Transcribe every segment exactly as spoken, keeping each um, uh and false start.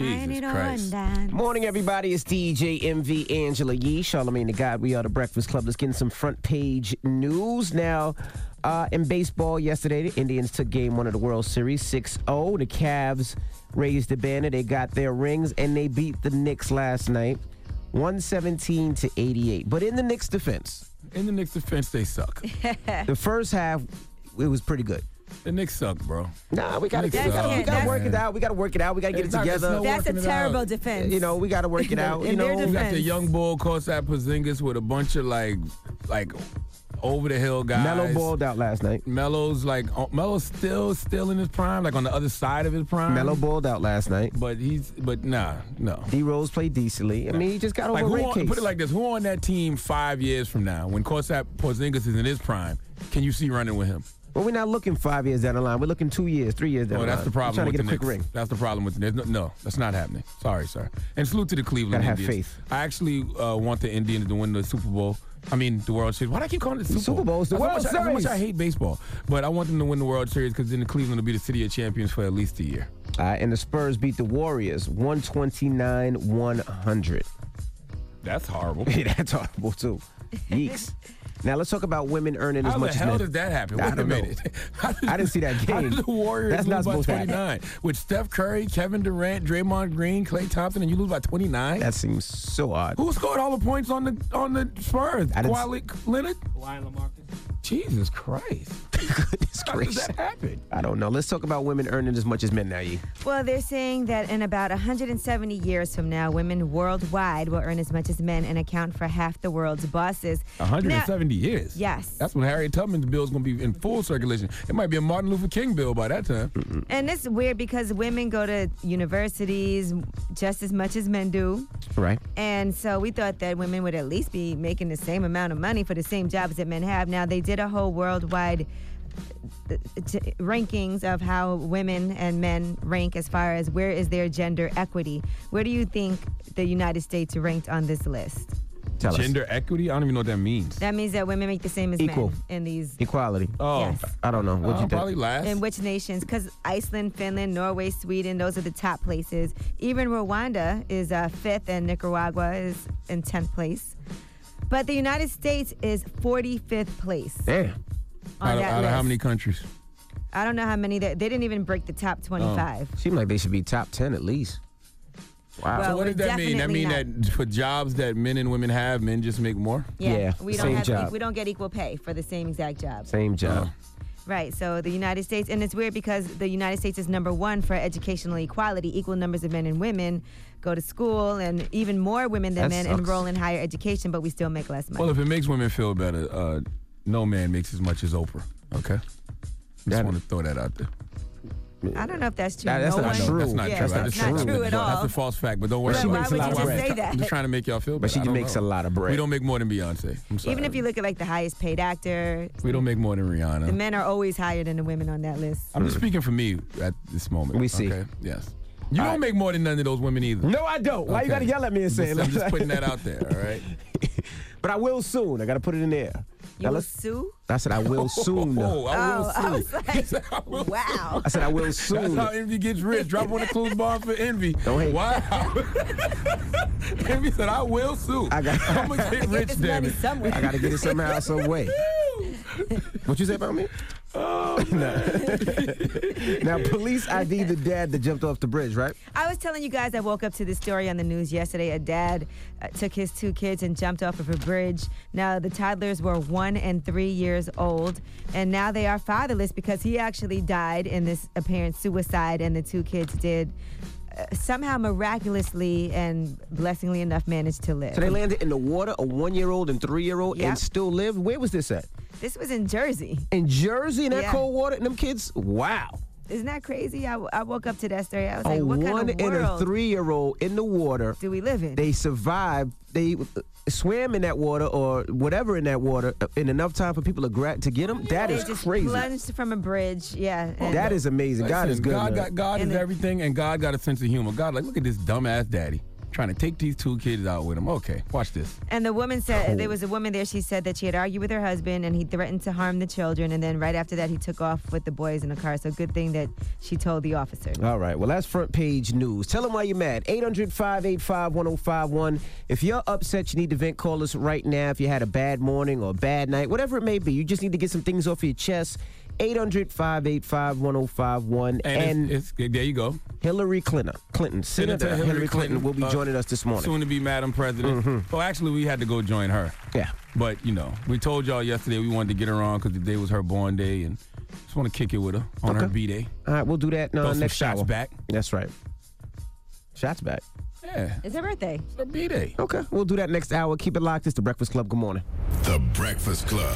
Jesus Christ. Morning, everybody. It's D J M V, Angela Yee, Charlamagne the God. We are the Breakfast Club. Let's get in some front page news. Now, uh, in baseball yesterday, the Indians took game one of the World Series six oh. The Cavs raised the banner. They got their rings, and they beat the Knicks last night, one seventeen to eighty-eight. But in the Knicks' defense, In the Knicks' defense, they suck. the first half, it was pretty good. The Knicks suck, bro. Nah, we gotta, we That's gotta, we it. gotta work That's- it out. We gotta work it out. We gotta get It's it not- it's together. no That's a working it terrible out. defense. You know, we gotta work it out. In You their know, You got defense. the young bull, Kostat Porzingis, with a bunch of like, like over the hill guys. Melo balled out last night. Melo's like, oh, Melo's still, still in his prime, like on the other side of his prime. Melo balled out last night. but he's, but nah, no. D Rose played decently. I mean, he just got Like over who Ray on, Case. put it like this: who on that team five years from now, when Kostat Porzingis is in his prime, can you see running with him? Well, we're not looking five years down the line. We're looking two years, three years down Well, the line. that's the problem. We're trying with to get the a quick Knicks. ring. That's the problem with the Knicks. No, no, that's not happening. Sorry, sir. And salute to the Cleveland Gotta have Indians. faith. I actually uh, want the Indians to win the Super Bowl. I mean, the World Series. Why do I keep calling it the Super, Super Bowl is the That's how World much I- How much Series. I hate baseball, but I want them to win the World Series because then the Cleveland will be the city of champions for at least a year. Uh, and the Spurs beat the Warriors one twenty-nine one hundred. That's horrible. Yeah, that's horrible, too. Yeeks. Now, let's talk about women earning as How the much as hell men. did that happen? I Wait a don't know. minute. How did- I didn't see that How game. did the Warriors That's lose not by supposed to happen. twenty-nine? With Steph Curry, Kevin Durant, Draymond Green, Klay Thompson, and you lose by twenty-nine? That seems so odd. Who scored all the points on the on the Spurs? I didn't Kawhi Leonard? Jesus Christ. Goodness How did gracious. that happen? I don't know. Let's talk about women earning as much as men now, Yee. Well, they're saying that in about one hundred seventy years from now, women worldwide will earn as much as men and account for half the world's bosses. one hundred Now- seventy years. Yes. That's when Harriet Tubman's bill is going to be in full circulation. It might be a Martin Luther King bill by that time. And it's weird because women go to universities just as much as men do. Right. And so we thought that women would at least be making the same amount of money for the same jobs that men have. Now, they did a whole worldwide uh, t- rankings of how women and men rank as far as where is their gender equity. Where do you think the United States ranked on this list? Tell Gender equity? I don't even know what that means. That means that women make the same as Equal. men in these. us. Equality. Oh, Yes. I don't know. What uh, you probably think? last. In which nations? Because Iceland, Finland, Norway, Sweden, those are the top places. Even Rwanda is uh, fifth, and Nicaragua is in tenth place. But the United States is forty-fifth place Damn. on out of, that out of list. how many countries? I don't know how many. They, they didn't even break the top twenty-five. Seems like they should be top ten at least. Wow. Well, So what we're does that mean? That definitely mean that for jobs that men and women have, men just make more? Yeah, we don't same have job. we don't get equal pay for the same exact job. Same job. Right. So the United States, and it's weird because the United States is number one for educational equality. Equal numbers of men and women go to school, and even more women than That men sucks. enroll in higher education, but we still make less money. Well, if it makes women feel better, uh, no man makes as much as Oprah. Okay? Just That- want to throw that out there. I don't know if that's true. That- that's no not one, true. That's not yeah, true. That's I not just- true at all. That's a false fact, but don't worry. But she why makes a would lot you of just bread. say that? I'm just trying to make y'all feel better. But she I don't makes know. a lot of bread. We don't make more than Beyonce. I'm sorry. Even if you look at like the highest paid actor, we don't make more than Rihanna. the men are always higher than the women on that list. I'm just speaking for me at this moment. We see. Okay? Yes. You All don't right. make more than none of those women either. No, I don't. Why you Okay. gotta yell at me and say I'm it? just putting that out there, all right? But I will soon. I gotta put it in there. You Now will let's- sue? I said I will soon. Oh, I will Oh, I soon. was like, He said, I will wow. I said I will That's soon. how Envy gets rich. Drop on the clues bomb for Envy. Don't hate. Wow. Envy said, I will sue. I got- I'm going to get Get rich, this damn money it. somewhere. I gotta get it somehow, some way. What you say about me? Oh, Now, police I D the dad that jumped off the bridge, right? I was telling you guys, I woke up to this story on the news yesterday. A dad uh, took his two kids and jumped off of a bridge. Now, the toddlers were one and three years old, and now they are fatherless because he actually died in this apparent suicide, and the two kids did uh, somehow miraculously and blessingly enough managed to live. So they landed in the water, a one-year-old and three-year-old, Yep. and still lived. Where was this at? This was in Jersey. In Jersey, in that Yeah. cold water, and them kids? Wow. Isn't that crazy? I, I woke up to that story. I was A like, what one kind of and a world three-year-old in the water. do we live in? They survived. They uh, swam in that water or whatever in that water uh, in enough time for people to gra- to get them. That They is just crazy. plunged from a bridge. Yeah. and- That is amazing. God Listen, is good. God, man. got, God And is it- everything, and God got a sense of humor. God, like, look at this dumbass daddy. trying to take these two kids out with him. Okay, watch this. And the woman said, there was a woman there, she said that she had argued with her husband and he threatened to harm the children. And then right after that, he took off with the boys in the car. So good thing that she told the officer. All right. Well, that's front page news. Tell them why you're mad. eight hundred, five eight five, one oh five one. If you're upset, you need to vent, call us right now. If you had a bad morning or a bad night, whatever it may be, you just need to get some things off your chest. eight hundred, five eight five, one oh five one. And, And it's, it's, there you go. Hillary Clinton, Clinton, Senator, Senator Hillary Clinton, will be uh, joining us this morning. Soon to be Madam President. Mm-hmm. Well, actually, we had to go join her. Yeah. But, you know, we told y'all yesterday we wanted to get her on because today was her born day and just want to kick it with her on Okay. her B-Day. All right, we'll do that uh, Throw some next shots hour. back. That's right. Shots back. Yeah, It's her birthday. it's her B-Day. Okay, we'll do that next hour. Keep it locked. It's The Breakfast Club. Good morning. The Breakfast Club.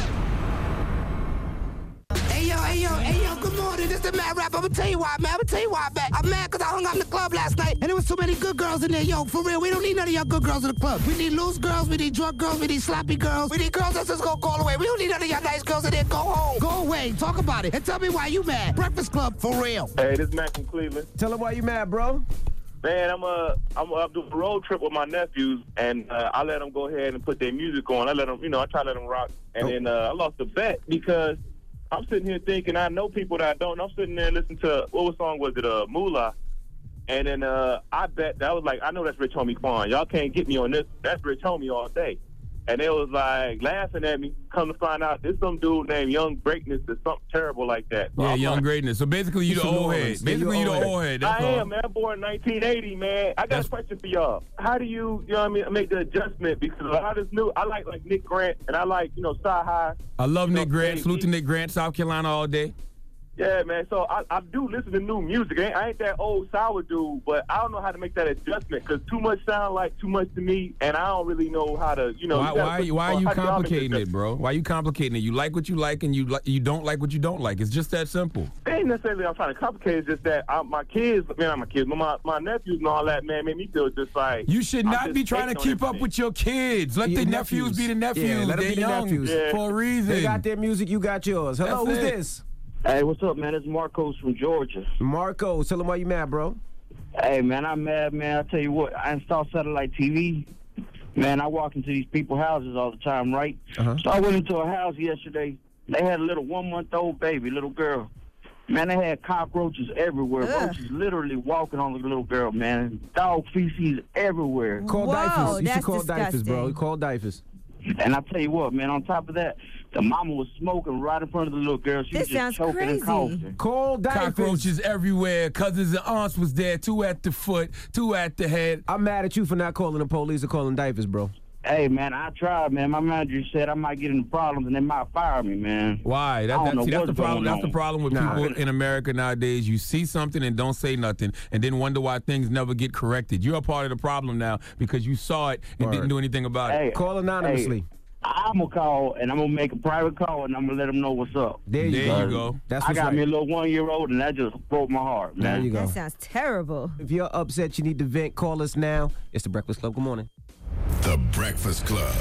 Hey yo, hey yo, hey yo, good morning. This the Mad Rap. I'ma tell you why, man. I'ma tell you why, man. I'm mad because I hung out in the club last night and there was so many good girls in there. Yo, for real, we don't need none of y'all good girls in the club. We need loose girls, we need drunk girls, we need sloppy girls. We need girls that's just gonna call away. We don't need none of y'all nice girls in there. Go home. Go away. Talk about it. And tell me why you mad. Breakfast Club, for real. Hey, this is Matt from Cleveland. Tell them why you mad, bro. Man, I'm uh, I'm uh, doing a road trip with my nephews, and uh, I let them go ahead and put their music on. I let them, you know, I try to let them rock, and Oh. then uh, I lost the bet because I'm sitting here thinking I know people that I don't. I'm sitting there listening to what song was it? Uh, Moolah, and then uh, I bet that was like I know that's Rich Homie Quan. Y'all can't get me on this. That's Rich Homie all day. And they was like laughing at me. Come to find out, there's some dude named Young Greatness or something terrible like that. So Yeah, I'm Young like, Greatness. So basically, you He's the from New old head. Orleans. Basically, you You the old head. old head. That's I all. am, man. Born in nineteen eighty, man. I got That's- a question for y'all. How do you, you know what I mean, make the adjustment? Because a lot of this new, I like like Nick Grant, and I like, you know, Sci High. I love You know, Nick Grant. he- Salute to he- Nick Grant, South Carolina all day. Yeah, man. So I, I do listen to new music. I ain't, I ain't that old sour dude, but I don't know how to make that adjustment because too much sound like too much to me, and I don't really know how to, you know. Why, you gotta why, put- why are you how do y'all make the complicating it, adjustment? bro? Why are you complicating it? You like what you like, and you li- you don't like what you don't like. It's just that simple. It ain't necessarily I'm trying to complicate. It's just that I, my kids, man, not my kids, but my, my nephews and all that, man, made me feel just like You should I'm not just be trying to hating on keep up everything. with your kids. Let Your the nephews. nephews. be the nephews. Yeah, let 'em They're be the young nephews. Yeah. for a reason. They got their music, you got yours. Hello, That's who's it. this? Hey, what's up, man? It's Marcos from Georgia. Marco. Tell them why you mad, bro. Hey, man, I'm mad, man. I tell you what, I installed satellite T V. Man, I walk into these people's houses all the time, right? Uh-huh. So I went into a house yesterday. They had a little one-month-old baby, little girl. Man, they had cockroaches everywhere. Ugh. Roaches literally walking on the little girl, man. Dog feces everywhere. Call Whoa, Dyfus. You should that's call Dyfus, bro. disgusting. Call Dyfus. And I tell you what, man, on top of that, the mama was smoking right in front of the little girl. She This was just sounds choking crazy. and coughing. Call Dyfus. Cockroaches everywhere. Cousins and aunts was there. Two at the foot, two at the head. I'm mad at you for not calling the police or calling Dyfus, bro. Hey, man, I tried, man. My manager said I might get into problems and they might fire me, man. Why? That, I don't that, know see, that's what's the problem. going That's the on. problem with Nah. people in America nowadays. You see something and don't say nothing, and then wonder why things never get corrected. You're a part of the problem now because you saw it and Word. didn't do anything about Hey, it. Call anonymously. Hey, I'm going to call and I'm going to make a private call and I'm going to let them know what's up. There you There go. you go. That's I what's got right. me a little one-year-old and that just broke my heart, man. There you go. That sounds terrible. If you're upset, you need to vent. Call us now. It's the Breakfast Club. Good morning. The Breakfast Club.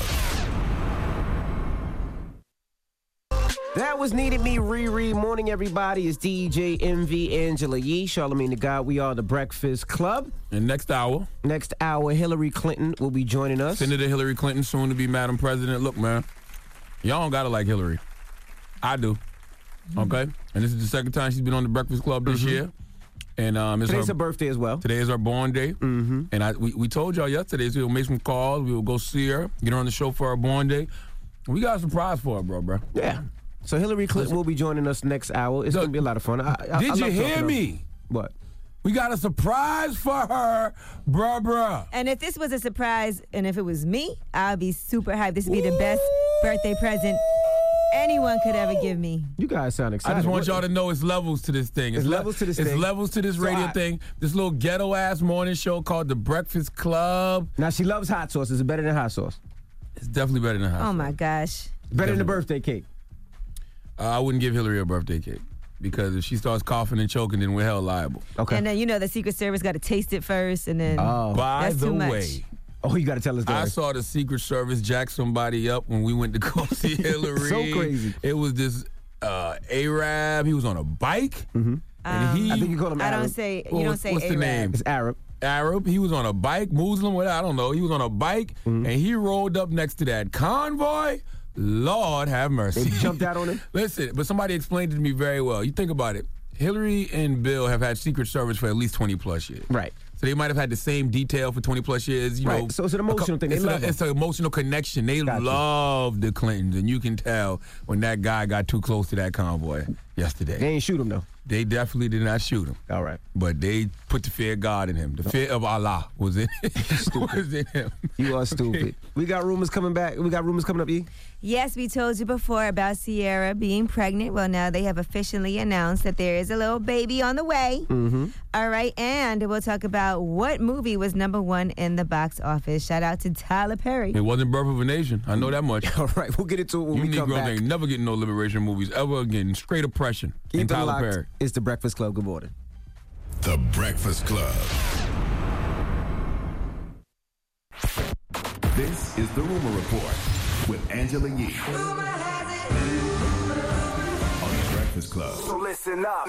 That was Needed Me Riri. Morning, everybody. It's D J M V, Angela Yee, Charlamagne the God. We are the Breakfast Club. And next hour, Next hour, Hillary Clinton will be joining us. Senator Hillary Clinton, soon to be Madam President. Look, man, y'all don't gotta like Hillary. I do. Okay? And this is the second time she's been on the Breakfast Club this year. And um, it's Today's her, her birthday as well. Today is her born day. Mm-hmm. And I we, we told y'all yesterday, so we'll make some calls. We will go see her, get her on the show for her born day. We got a surprise for her, bro, bro. Yeah. So Hillary Clinton will be joining us next hour. It's Look, going to be a lot of fun. I, I, Did I you love hear talking to her. me? What? We got a surprise for her, bruh, bruh. And if this was a surprise, and if it was me, I'd be super hyped. This would be the best birthday present anyone could ever give me. You guys sound excited. I just want What- y'all to know it's levels to this thing. It's le- levels to this it's thing. levels to this So radio I- thing. This little ghetto ass morning show called The Breakfast Club. Now, she loves hot sauce. Is it better than hot sauce? It's definitely better than hot. Oh my gosh. Better than the Definitely. birthday cake. Uh, I wouldn't give Hillary a birthday cake because if she starts coughing and choking, then we're held liable. Okay. And then, you know, the Secret Service got to taste it first, and then. Oh. By That's the too much. way, Oh, you got to tell us I that. saw the Secret Service jack somebody up when we went to go see Hillary. So crazy. It was this uh, Arab. He was on a bike. Mm-hmm. And Um, he, I think you call him I Arab. don't say, you Well, don't say what's the Arab. name? It's Arab. Arab. He was on a bike, Muslim, whatever, I don't know. He was on a bike, mm-hmm. and he rolled up next to that convoy. Lord have mercy. They jumped out on him? Listen, but somebody explained it to me very well. You think about it. Hillary and Bill have had Secret Service for at least twenty plus years. Right. So they might have had the same detail for twenty plus years. You right. know, so it's an emotional thing. They it's, love a, it's an emotional connection. They Got love you. the Clintons, and you can tell when that guy got too close to that convoy yesterday. They ain't shoot him, though. They definitely did not shoot him. All right. But they put the fear of God in him. The fear of Allah was in, was in him. You are stupid. Okay. We got rumors coming back. We got rumors coming up, E? Yes, we told you before about Ciara being pregnant. Well, now they have officially announced that there is a little baby on the way. Mm-hmm. All right, and we'll talk about what movie was number one in the box office. Shout out to Tyler Perry. It wasn't Birth of a Nation. I know that much. All right, we'll get into it when you we come Negroes back. ain't never getting no liberation movies ever again. Straight oppression. Keep and it Tyler locked. Perry. It's The Breakfast Club. Good morning. The Breakfast Club. This is The Rumor Report with Angela Yee. On The Breakfast Club. So listen up.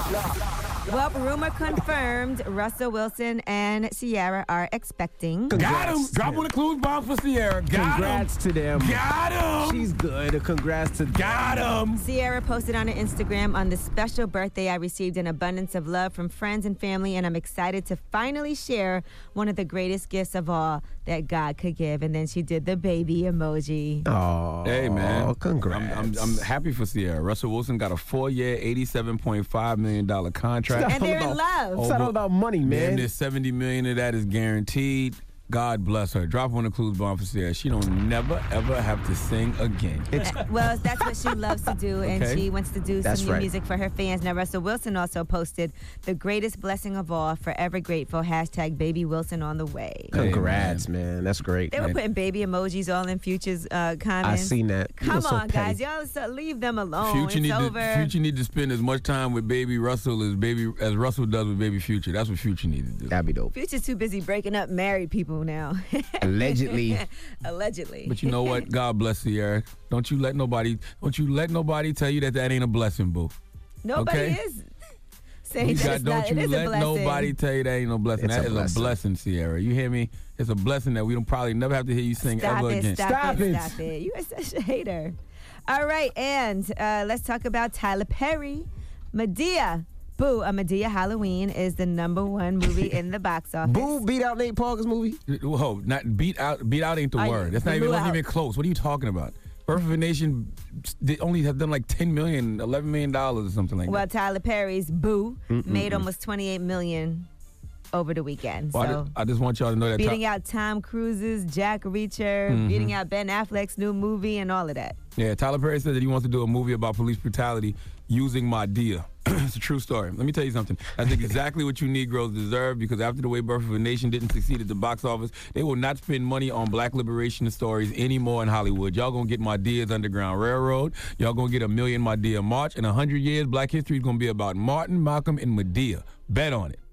Well, rumor confirmed. Russell Wilson and Ciara are expecting. Got him. Drop on the clues bomb for Ciara. Got Congrats him. to them. Got him. She's good. Congrats to them. Got him. Ciara posted on her Instagram, on this special birthday, I received an abundance of love from friends and family, and I'm excited to finally share one of the greatest gifts of all that God could give. And then she did the baby emoji. Oh, hey, man. Congrats. I'm, I'm, I'm happy for Ciara. Russell Wilson got a four-year, eighty-seven point five million dollars contract. And they're in love. It's not all about money, man. And there's seventy million dollars of that is guaranteed. God bless her. Drop on the clues bomb for Ciara. She don't never, ever have to sing again. Uh, well, that's what she loves to do, and Okay. she wants to do That's some new right. music for her fans. Now, Russell Wilson also posted the greatest blessing of all, forever grateful, hashtag baby Wilson on the way. Congrats, man. That's great. They were man. putting baby emojis all in Future's uh, I comments. seen that. You Come were so on, guys. petty. Y'all so leave them alone. Future it's need over. to Future need to spend as much time with baby Russell as baby as Russell does with baby Future. That's what Future needs to do. That'd be dope. Future's too busy breaking up married people now. Allegedly. Allegedly. But you know what? God bless Ciara. Don't you let nobody don't you let nobody tell you that that ain't a blessing, boo. Nobody okay? is saying You that got, it's don't not, you it is a let blessing. nobody tell you that ain't no blessing. It's That a is blessing. a blessing, Ciara. You hear me? It's a blessing that we don't probably never have to hear you sing Stop ever it, again. Stop, Stop it, it. Stop it. You are such a hater. All right, and uh, let's talk about Tyler Perry. Medea. Boo, a Medea Halloween is the number one movie in the box office. Boo beat out Nate Parker's movie. Whoa, not beat out. Beat out ain't the I- word. That's not even, blew wasn't out. even close. What are you talking about? Birth of a Nation, they only have done like ten million, eleven million dollars or something like Well, that. Tyler Perry's Boo made almost twenty-eight million over the weekend. Well, I so ju- I, just want y'all to know that. beating Ty- out Tom Cruise's Jack Reacher, Mm-hmm. beating out Ben Affleck's new movie, and all of that. yeah, Tyler Perry said that he wants to do a movie about police brutality using Madea. It's a true story. Let me tell you something. That's exactly what you Negroes deserve, because after the way Birth of a Nation didn't succeed at the box office, they will not spend money on black liberation stories anymore in Hollywood. Y'all gonna get Madea's Underground Railroad. Y'all gonna get a million Madea March. In a hundred years, black history is gonna be about Martin, Malcolm, and Madea. Bet on it.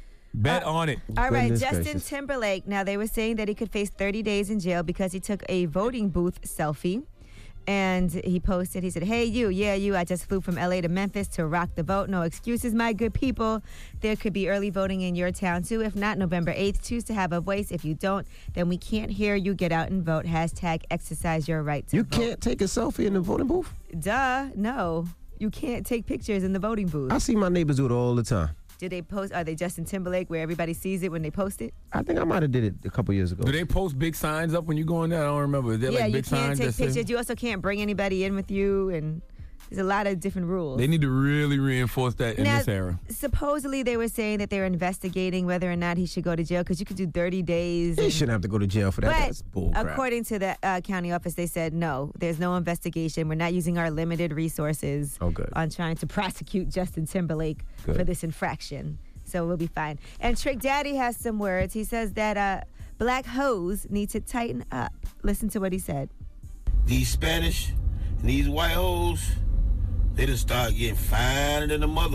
Bet Uh, on it. All right, Goodness Justin gracious. Timberlake. Now, they were saying that he could face thirty days in jail because he took a voting booth selfie. And he posted, he said, hey, you, yeah, you, I just flew from L A to Memphis to rock the vote. No excuses, my good people. There could be early voting in your town, too. If not, November eighth, choose to have a voice. If you don't, then we can't hear you. Get out and vote. Hashtag exercise your right to You vote. can't take a selfie in the voting booth? Duh, no. You can't take pictures in the voting booth. I see my neighbors do it all the time. Do they post, are they Justin Timberlake where everybody sees it when they post it? I think I might have did it a couple years ago. Do they post big signs up when you go in there? I don't remember. Is there Yeah, like you big can't signs take that say- pictures. You also can't bring anybody in with you, and there's a lot of different rules. They need to really reinforce that in now, this era. supposedly they were saying that they were investigating whether or not he should go to jail because you could do thirty days. They and- shouldn't have to go to jail for that. But That's bull crap. according to the uh, county office, they said no, there's no investigation. We're not using our limited resources Oh, good. on trying to prosecute Justin Timberlake Good. for this infraction. So we'll be fine. And Trick Daddy has some words. He says that uh, black hoes need to tighten up. Listen to what he said. These Spanish and these white hoes, they just start getting finer than the mother.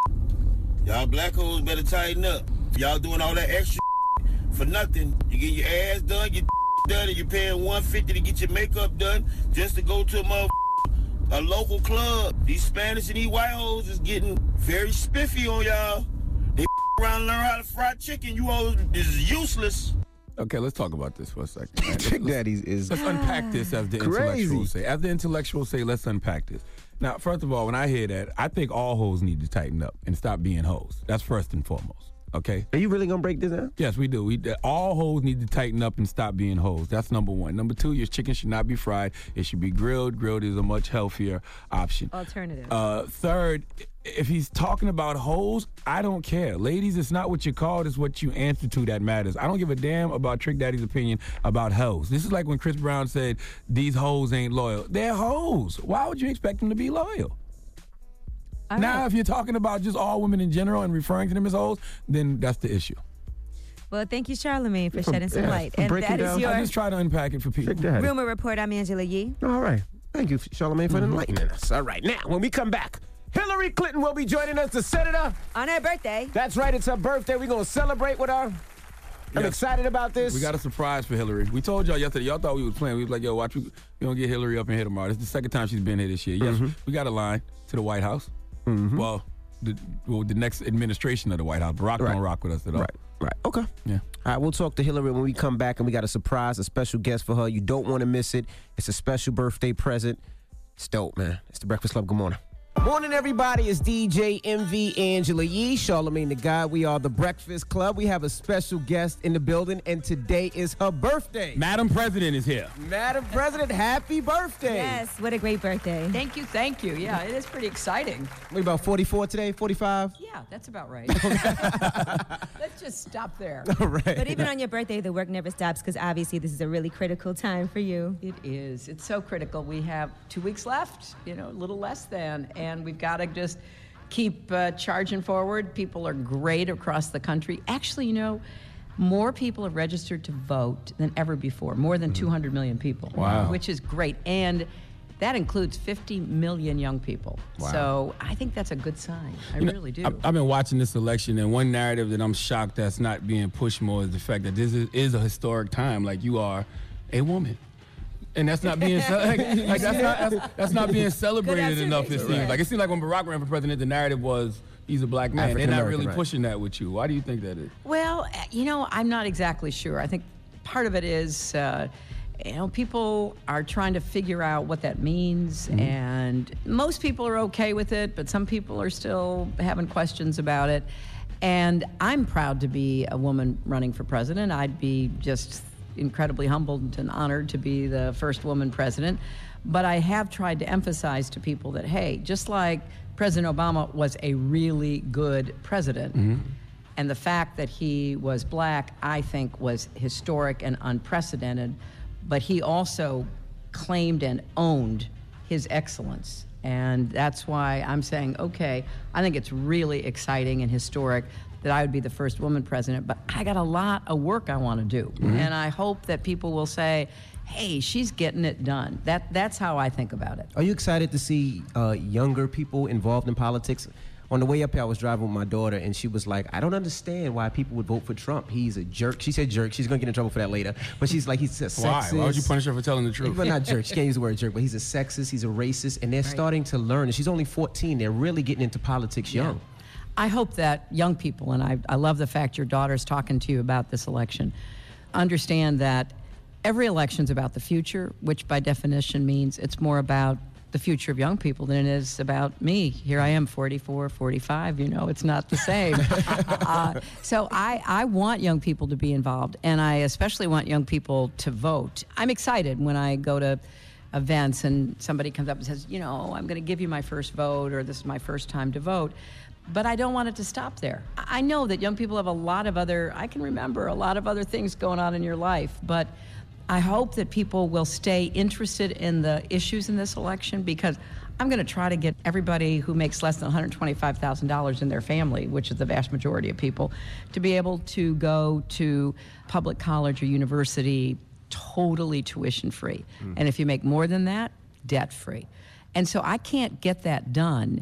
Y'all black hoes better tighten up. Y'all doing all that extra for nothing. You get your ass done, your done, and you're paying one hundred fifty dollars to get your makeup done just to go to a mother a local club. These Spanish and these white hoes is getting very spiffy on y'all. They around and learn how to fry chicken. You all is useless. Okay, let's talk about this for a second. Right? Trick let's, Daddies is Let's unpack this as the crazy. intellectuals say. As the intellectuals say, let's unpack this. Now, first of all, when I hear that, I think all hoes need to tighten up and stop being hoes. That's first and foremost. Okay? Are you really going to break this down? Yes, we do. We all hoes need to tighten up and stop being hoes. That's number one. Number two, your chicken should not be fried. It should be grilled. Grilled is a much healthier option. Alternative. Uh, third, if he's talking about hoes, I don't care. Ladies, it's not what you're called, it's what you answer to that matters. I don't give a damn about Trick Daddy's opinion about hoes. This is like when Chris Brown said, these hoes ain't loyal. They're hoes. Why would you expect them to be loyal? All now, right. if you're talking about just all women in general and referring to them as hoes, then that's the issue. Well, thank you, Charlamagne, for For- shedding some yeah, light. for And breaking that is down. your I just try to unpack it for people. Trick Daddy. rumor report. I'm Angela Yee. All right. Thank you, Charlamagne, for enlightening us. All right. Now, when we come back, Hillary Clinton will be joining us, the senator. On her birthday. That's right. It's her birthday. We're going to celebrate with her. I'm Yes. excited about this. We got a surprise for Hillary. We told y'all yesterday. Y'all thought we was playing. We was like, yo, watch, we we gonna get Hillary up in here tomorrow. This is the second time she's been here this year. Yes, Mm-hmm. we got a line to the White House. Well, the, well, the next administration of the White House. Barack Right. don't rock with us at all. Right. Right. Okay. Yeah. All right, we'll talk to Hillary when we come back, and we got a surprise, a special guest for her. You don't want to miss it. It's a special birthday present. It's dope, man. It's the Breakfast Club. Good morning. Morning, everybody. It's D J M V Angela Yee, Charlamagne the God. We are the Breakfast Club. We have a special guest in the building, and today is her birthday. Madam President is here. Madam President, happy birthday. Yes, what a great birthday. Thank you, thank you. Yeah, it is pretty exciting. We about forty-four today, forty-five? Yeah, that's about right. Let's just stop there. All right. But even on your birthday, the work never stops because obviously this is a really critical time for you. It is. It's so critical. We have two weeks left, you know, a little less than, and we've got to just keep uh, charging forward. People are great across the country. Actually, you know, more people have registered to vote than ever before, more than two hundred million people, Wow. which is great. And that includes fifty million young people. Wow. So I think that's a good sign. I You know, really do. I- I've been watching this election, and one narrative that I'm shocked that's not being pushed more is the fact that this is, is a historic time. Like, you are a woman. And that's not being ce- like, like, that's not that's, that's not being celebrated enough. It seems like it seems like when Barack ran for president, the narrative was he's a black man. They're not African-American, really right. pushing that with you. Why do you think that is? Well, uh, you know, I'm not exactly sure. I think part of it is, uh, you know, people are trying to figure out what that means, Mm-hmm. and most people are okay with it, but some people are still having questions about it. And I'm proud to be a woman running for president. I'd be just incredibly humbled and honored to be the first woman president. But I have tried to emphasize to people that, hey, just like President Obama was a really good president, and the fact that he was black, I think, was historic and unprecedented, but he also claimed and owned his excellence. And that's why I'm saying, okay, I think it's really exciting and historic that I would be the first woman president, but I got a lot of work I want to do. And I hope that people will say, hey, she's getting it done. That That's how I think about it. Are you excited to see uh, younger people involved in politics? On the way up here, I was driving with my daughter, and she was like, I don't understand why people would vote for Trump. He's a jerk. She said jerk. She's going to get in trouble for that later. But she's like, he's a sexist. Why? Why would you punish her for telling the truth? But not jerk. She can't use the word jerk, but he's a sexist. He's a racist. And they're starting to learn. And she's only fourteen. They're really getting into politics young. I hope that young people, and I, I love the fact your daughter's talking to you about this election, understand that every election's about the future, which by definition means it's more about the future of young people than it is about me. Here I am, forty-four, forty-five, you know, it's not the same. uh, so I, I want young people to be involved, and I especially want young people to vote. I'm excited when I go to events and somebody comes up and says, you know, I'm going to give you my first vote, or this is my first time to vote. But I don't want it to stop there. I know that young people have a lot of other, I can remember a lot of other things going on in your life, but I hope that people will stay interested in the issues in this election, because I'm going to try to get everybody who makes less than one hundred twenty-five thousand dollars in their family, which is the vast majority of people, to be able to go to public college or university totally tuition free. Mm. And if you make more than that, debt free. And so I can't get that done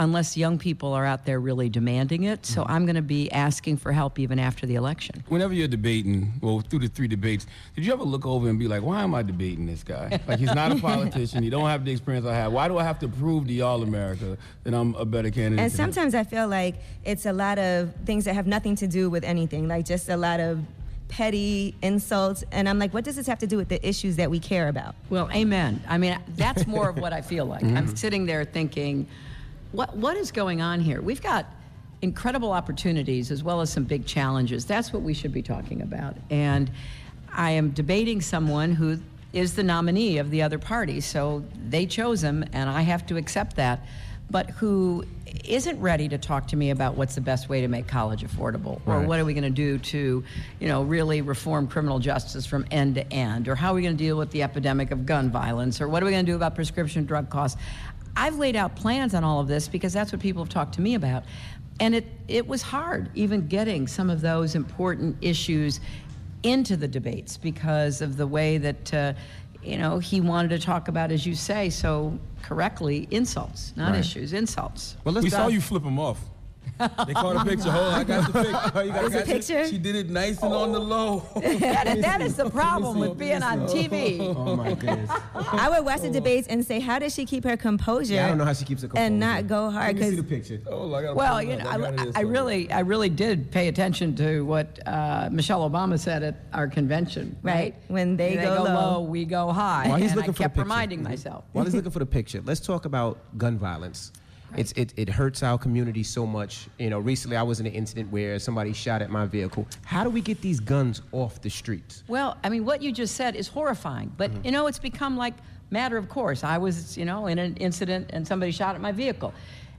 unless young people are out there really demanding it. So I'm going to be asking for help even after the election. Whenever you're debating, well, through the three debates, did you ever look over and be like, why am I debating this guy? Like, he's not a politician. He don't have the experience I have. Why do I have to prove to y'all America that I'm a better candidate? And than sometimes I feel like it's a lot of things that have nothing to do with anything, like just a lot of petty insults. And I'm like, what does this have to do with the issues that we care about? Well, amen. I mean, that's more of what I feel like. Mm-hmm. I'm sitting there thinking, what what is going on here? We've got incredible opportunities as well as some big challenges. That's what we should be talking about. And I am debating someone who is the nominee of the other party, so they chose him, and I have to accept that, but who isn't ready to talk to me about what's the best way to make college affordable, or Right. what are we going to do to, you know, really reform criminal justice from end to end, or how are we going to deal with the epidemic of gun violence, or what are we going to do about prescription drug costs. I've laid out plans on all of this because that's what people have talked to me about. And it, it was hard even getting some of those important issues into the debates because of the way that, uh, you know, he wanted to talk about, as you say so correctly, insults, not Right. issues, insults. Well, let's we saw dive- you flip him off. They caught a picture. Hold on, I got the picture. You got There's a got the- picture? She did it nice and on the low. that, that is the problem with being on T V. Oh my goodness. I would watch the debates and say, how does she keep her composure Yeah, I don't know how she keeps it composure. and not go hard? Let me see Because the picture. Oh, I gotta Well, pull it you up. know, I got it I, here I somewhere. really, I really did pay attention to what uh, Michelle Obama said at our convention. Right, Right, when they they go go low. low, we go high. While he's and looking I for the kept picture. reminding myself. While he's looking for the picture, let's talk about gun violence. It's, it, it hurts our community so much. You know, recently I was in an incident where somebody shot at my vehicle. How do we get these guns off the streets? Well, I mean, what you just said is horrifying, but you know, it's become like matter of course. I was, you know, in an incident and somebody shot at my vehicle.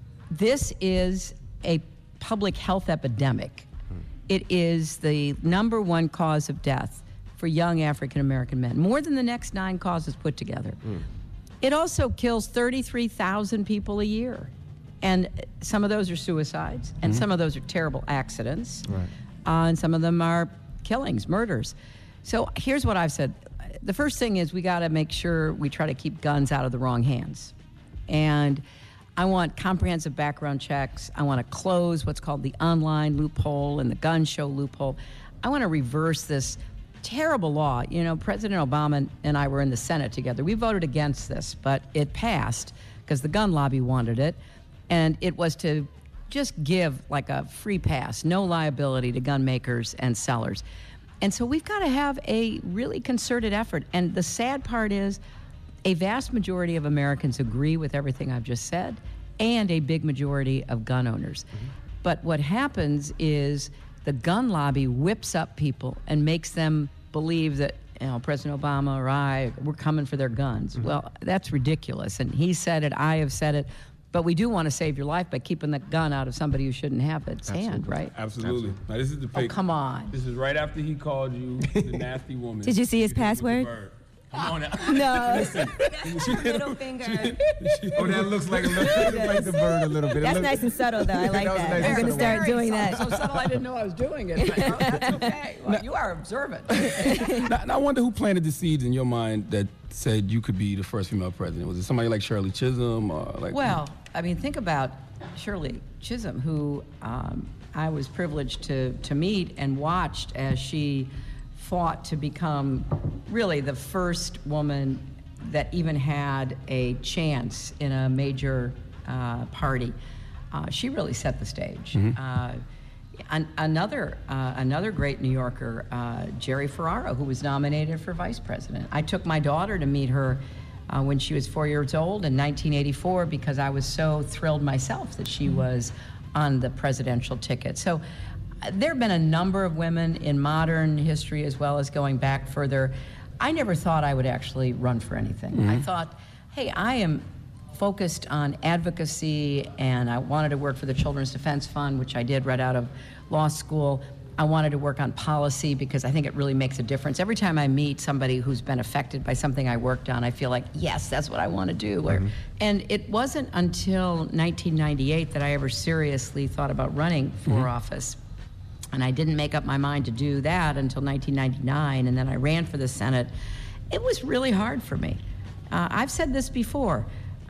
This is a public health epidemic. It is the number one cause of death for young African American men, more than the next nine causes put together. It also kills thirty-three thousand people a year. And some of those are suicides, and some of those are terrible accidents, Right. uh, and some of them are killings, murders. So here's what I've said. The first thing is we got to make sure we try to keep guns out of the wrong hands. And I want comprehensive background checks. I want to close what's called the online loophole and the gun show loophole. I want to reverse this terrible law. You know, President Obama and I were in the Senate together. We voted against this, but it passed because the gun lobby wanted it. And it was to just give like a free pass, no liability to gun makers and sellers. And so we've got to have a really concerted effort. And the sad part is a vast majority of Americans agree with everything I've just said, and a big majority of gun owners. Mm-hmm. But what happens is the gun lobby whips up people and makes them believe that, you know, President Obama or I, we're coming for their guns. Mm-hmm. Well, that's ridiculous. And he said it, I have said it. But we do want to save your life by keeping the gun out of somebody who shouldn't have its hand, right? Absolutely. Absolutely. Now, this is the Oh, pic. come on. This is right after he called you the nasty woman. Did you see his hit him with the password? bird. Come on now. No. Middle finger. Oh, that looks like, a little, that looks like the bird a little bit. It That's look- nice and subtle, though. I like That was that. nice We're and going to subtle. start doing So- that. So subtle, I didn't know I was doing it. But, oh, that's okay. Well, you are observant. now, now I wonder who planted the seeds in your mind that said you could be the first female president. Was it somebody like Shirley Chisholm or like? Well, I mean, think about Shirley Chisholm, who um, I was privileged to, to meet and watched as she fought to become really the first woman that even had a chance in a major uh, party. Uh, she really set the stage. Mm-hmm. Uh, an, another uh, another great New Yorker, uh, Jerry Ferraro, who was nominated for vice president. I took my daughter to meet her uh, when she was four years old in nineteen eighty-four because I was so thrilled myself that she was on the presidential ticket. So uh, there have been a number of women in modern history as well as going back further. I never thought I would actually run for anything. Mm-hmm. I thought, hey, I am focused on advocacy, and I wanted to work for the Children's Defense Fund, which I did right out of law school. I wanted to work on policy because I think it really makes a difference. Every time I meet somebody who's been affected by something I worked on, I feel like, yes, that's what I want to do. Mm-hmm. And it wasn't until nineteen ninety-eight that I ever seriously thought about running for mm-hmm. office. And I didn't make up my mind to do that until nineteen ninety-nine, and then I ran for the Senate. It was really hard for me. Uh, I've said this before.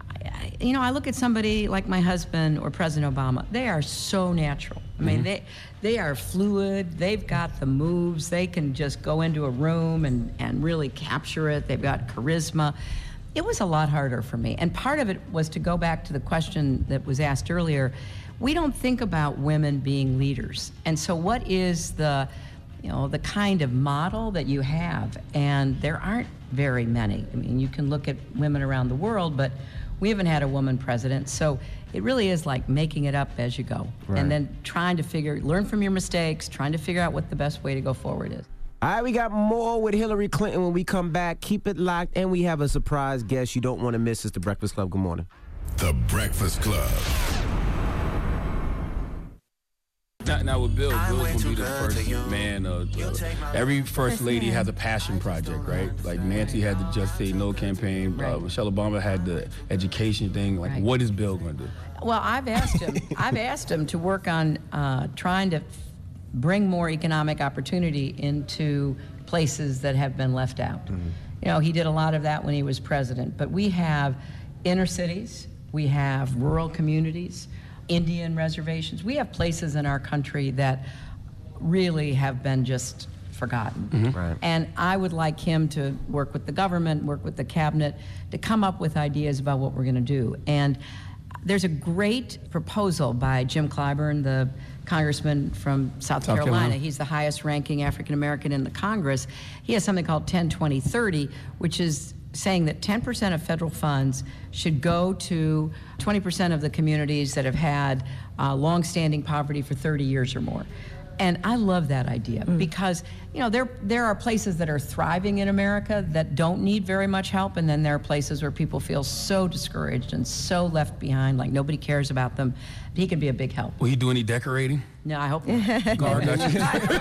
you know, I look at somebody like my husband or President Obama. They are so natural. I mean, mm-hmm. they they are fluid. They've got the moves. They can just go into a room and, and really capture it. They've got charisma. It was a lot harder for me. And part of it was to go back to the question that was asked earlier. We don't think about women being leaders. And so what is the, you know, the kind of model that you have? And there aren't very many. I mean, you can look at women around the world, but we haven't had a woman president. So it really is like making it up as you go. Right. And then trying to figure, learn from your mistakes, trying to figure out what the best way to go forward is. All right, we got more with Hillary Clinton when we come back. Keep it locked, and we have a surprise guest you don't want to miss. It's The Breakfast Club. Good morning. The Breakfast Club. Now, now with Bill, Bill's going to be the first man. Uh, uh, every first lady has a passion project, right? Like Nancy had the Just Say No campaign. Uh, Michelle Obama had the education thing. Like, Right. what is Bill going to do? Well, I've asked him. I've asked him to work on uh, trying to bring more economic opportunity into places that have been left out. Mm-hmm. You know, he did a lot of that when he was president. But we have inner cities, we have rural communities, Indian reservations. We have places in our country that really have been just forgotten. Mm-hmm. Right. And I would like him to work with the government, work with the cabinet, to come up with ideas about what we're going to do. And there's a great proposal by Jim Clyburn, the congressman from South, South Carolina. Carolina. He's the highest ranking African American in the Congress. He has something called ten twenty thirty, which is saying that ten percent of federal funds should go to twenty percent of the communities that have had uh, long-standing poverty for thirty years or more. And I love that idea mm. because, you know, there there are places that are thriving in America that don't need very much help, and then there are places where people feel so discouraged and so left behind, like nobody cares about them. He can be a big help. Will he do any decorating? No, I hope not. Guard duty?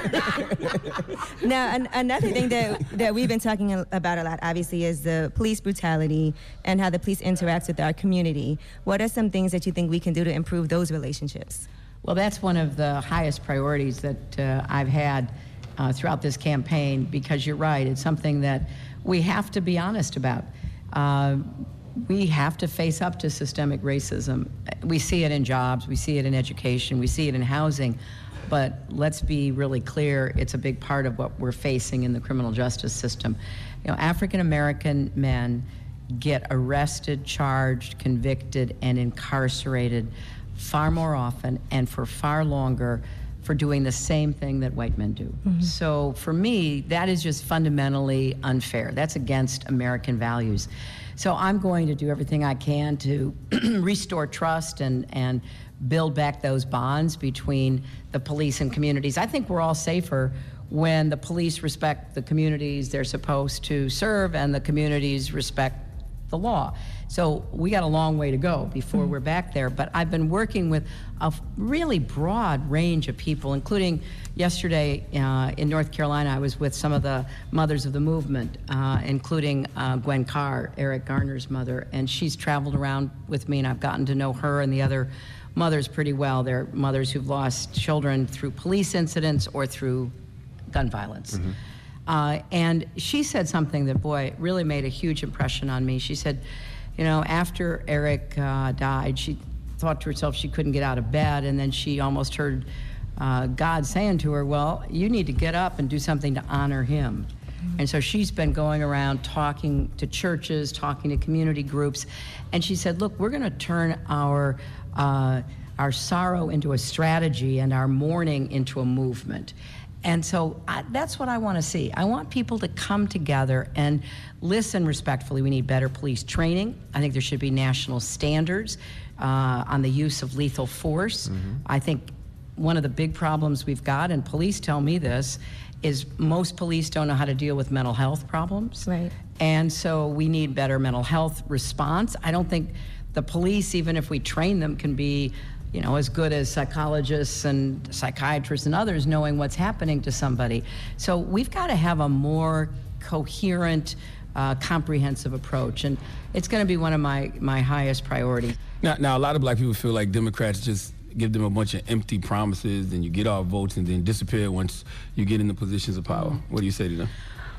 Now, an- another thing that, that we've been talking a- about a lot, obviously, is the police brutality and how the police interact with our community. What are some things that you think we can do to improve those relationships? Well, that's one of the highest priorities that uh, I've had uh, throughout this campaign, because you're right, it's something that we have to be honest about. Uh, we have to face up to systemic racism. We see it in jobs, we see it in education, we see it in housing, but let's be really clear, it's a big part of what we're facing in the criminal justice system. You know, African American men get arrested, charged, convicted, and incarcerated far more often and for far longer for doing the same thing that white men do. Mm-hmm. So for me, that is just fundamentally unfair. That's against American values. So I'm going to do everything I can to restore trust and, and build back those bonds between the police and communities. I think we're all safer when the police respect the communities they're supposed to serve and the communities respect the law. So we got a long way to go before we're back there, but I've been working with a really broad range of people, including yesterday uh, in North Carolina, I was with some of the mothers of the movement, uh, including uh, Gwen Carr, Eric Garner's mother, and she's traveled around with me, and I've gotten to know her and the other mothers pretty well. They're mothers who've lost children through police incidents or through gun violence. Mm-hmm. Uh, and she said something that, boy, really made a huge impression on me. She said, you know, after Eric uh, died, she thought to herself she couldn't get out of bed, and then she almost heard uh, God saying to her, well, you need to get up and do something to honor him. Mm-hmm. And so she's been going around talking to churches, talking to community groups, and she said, look, we're going to turn our uh, our sorrow into a strategy and our mourning into a movement. And so I, that's what I want to see. I want people to come together and listen respectfully. We need better police training. I think there should be national standards uh, on the use of lethal force. Mm-hmm. I think one of the big problems we've got, and police tell me this, is most police don't know how to deal with mental health problems. Right. And so we need better mental health response. I don't think the police, even if we train them, can be you know, as good as psychologists and psychiatrists and others knowing what's happening to somebody. So we've got to have a more coherent, uh, comprehensive approach, and it's going to be one of my, my highest priorities. Now, now, a lot of black people feel like Democrats just give them a bunch of empty promises, and you get our votes and then disappear once you get in the positions of power. What do you say to them?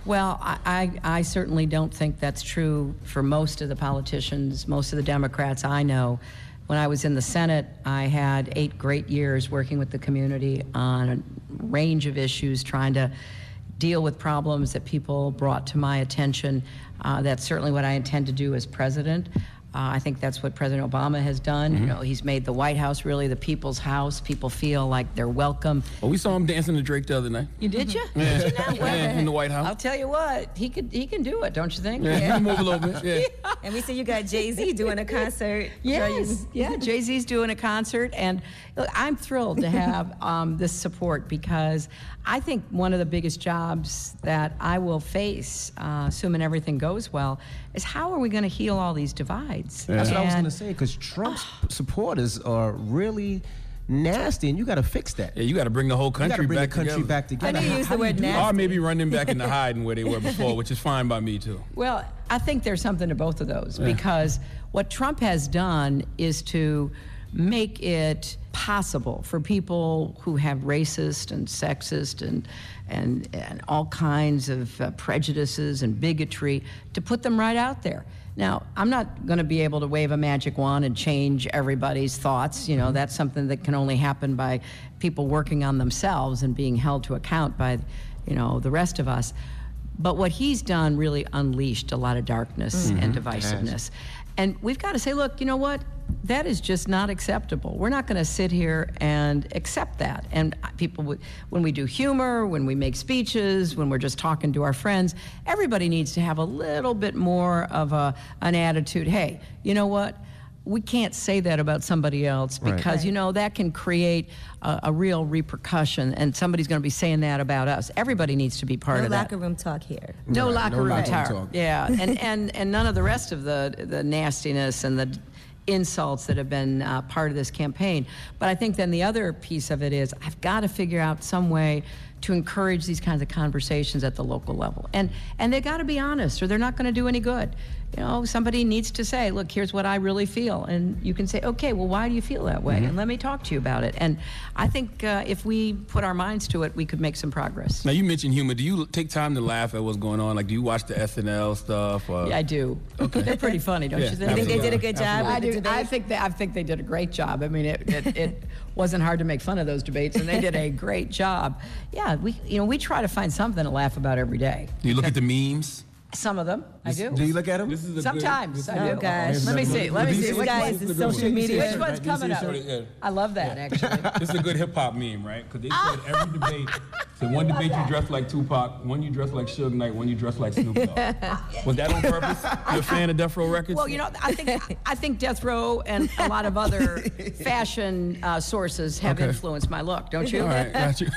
Well, I, I, I certainly don't think that's true for most of the politicians, most of the Democrats I know. When I was in the Senate, I had eight great years working with the community on a range of issues, trying to deal with problems that people brought to my attention. Uh, that's certainly what I intend to do as president. Uh, I think that's what President Obama has done. Mm-hmm. You know, he's made the White House really the people's house. People feel like they're welcome. Well, we saw him dancing to Drake the other night. You did you? Yeah. Did you not? Well, Yeah, in the White House. I'll tell you what, he could he can do it, don't you think? Yeah, he can move a little bit. Yeah. And we see you got Jay-Z doing a concert. Yes, yeah, Jay-Z's doing a concert, and look, I'm thrilled to have um, this support because I think one of the biggest jobs that I will face, uh, assuming everything goes well, is how are we going to heal all these divides? That's what I was And- going to say, because Trump's supporters are really nasty, and you got to fix that. Yeah, you got to bring the whole You country gotta bring back the country together. back together. I knew you How- used how the do you word do that? nasty. Or maybe run them back into hiding where they were before, which is fine by me too. Well, I think there's something to both of those because what Trump has done is to make it possible for people who have racist and sexist and and, and all kinds of uh, prejudices and bigotry to put them right out there. Now, I'm not going to be able to wave a magic wand and change everybody's thoughts. You know, that's something that can only happen by people working on themselves and being held to account by, you know, the rest of us. But what he's done really unleashed a lot of darkness and divisiveness. And we've got to say, look, you know what? That is just not acceptable. We're not going to sit here and accept that. And people, would- when we do humor, when we make speeches, when we're just talking to our friends, everybody needs to have a little bit more of a, an attitude. Hey, you know what? We can't say that about somebody else because, Right. you know, that can create a, a real repercussion, and somebody's going to be saying that about us. Everybody needs to be part No of that. locker room talk here. No Right, locker no room locker room talk. talk. Yeah, and, and, and none of the rest of the, the nastiness and the insults that have been uh, part of this campaign. But I think then the other piece of it is I've got to figure out some way to encourage these kinds of conversations at the local level. And, and they've got to be honest or they're not going to do any good. You know, somebody needs to say, look, here's what I really feel. And you can say, okay, well, why do you feel that way? And let me talk to you about it. And I think uh, if we put our minds to it, we could make some progress. Now, you mentioned humor. Do you take time to laugh at what's going on? Like, do you watch the S N L stuff? Or? Yeah, I do. They're pretty funny, don't Yeah, you think? You think they did a good job I with the do. debate? I think they. I think they did a great job. I mean, it, it, it wasn't hard to make fun of those debates, and they did a great job. Yeah, we you know we try to find something to laugh about every day. Do you look at the memes? Some of them, I do. Do you look at them? This is a Sometimes Good, I Oh, do. gosh. Let me see. Let me see. This Which, guy one- is the social media. which one's coming up? Yeah. I love that actually. This is a good hip hop meme, right? Because they said every debate. So one debate you dress like Tupac, one you dress like Suge Knight, one you dress like Snoop Dogg. Was that on purpose? You a fan of Death Row Records? Well, you know, I think I think Death Row and a lot of other fashion uh, sources have Okay. influenced my look, don't you? All right, got you.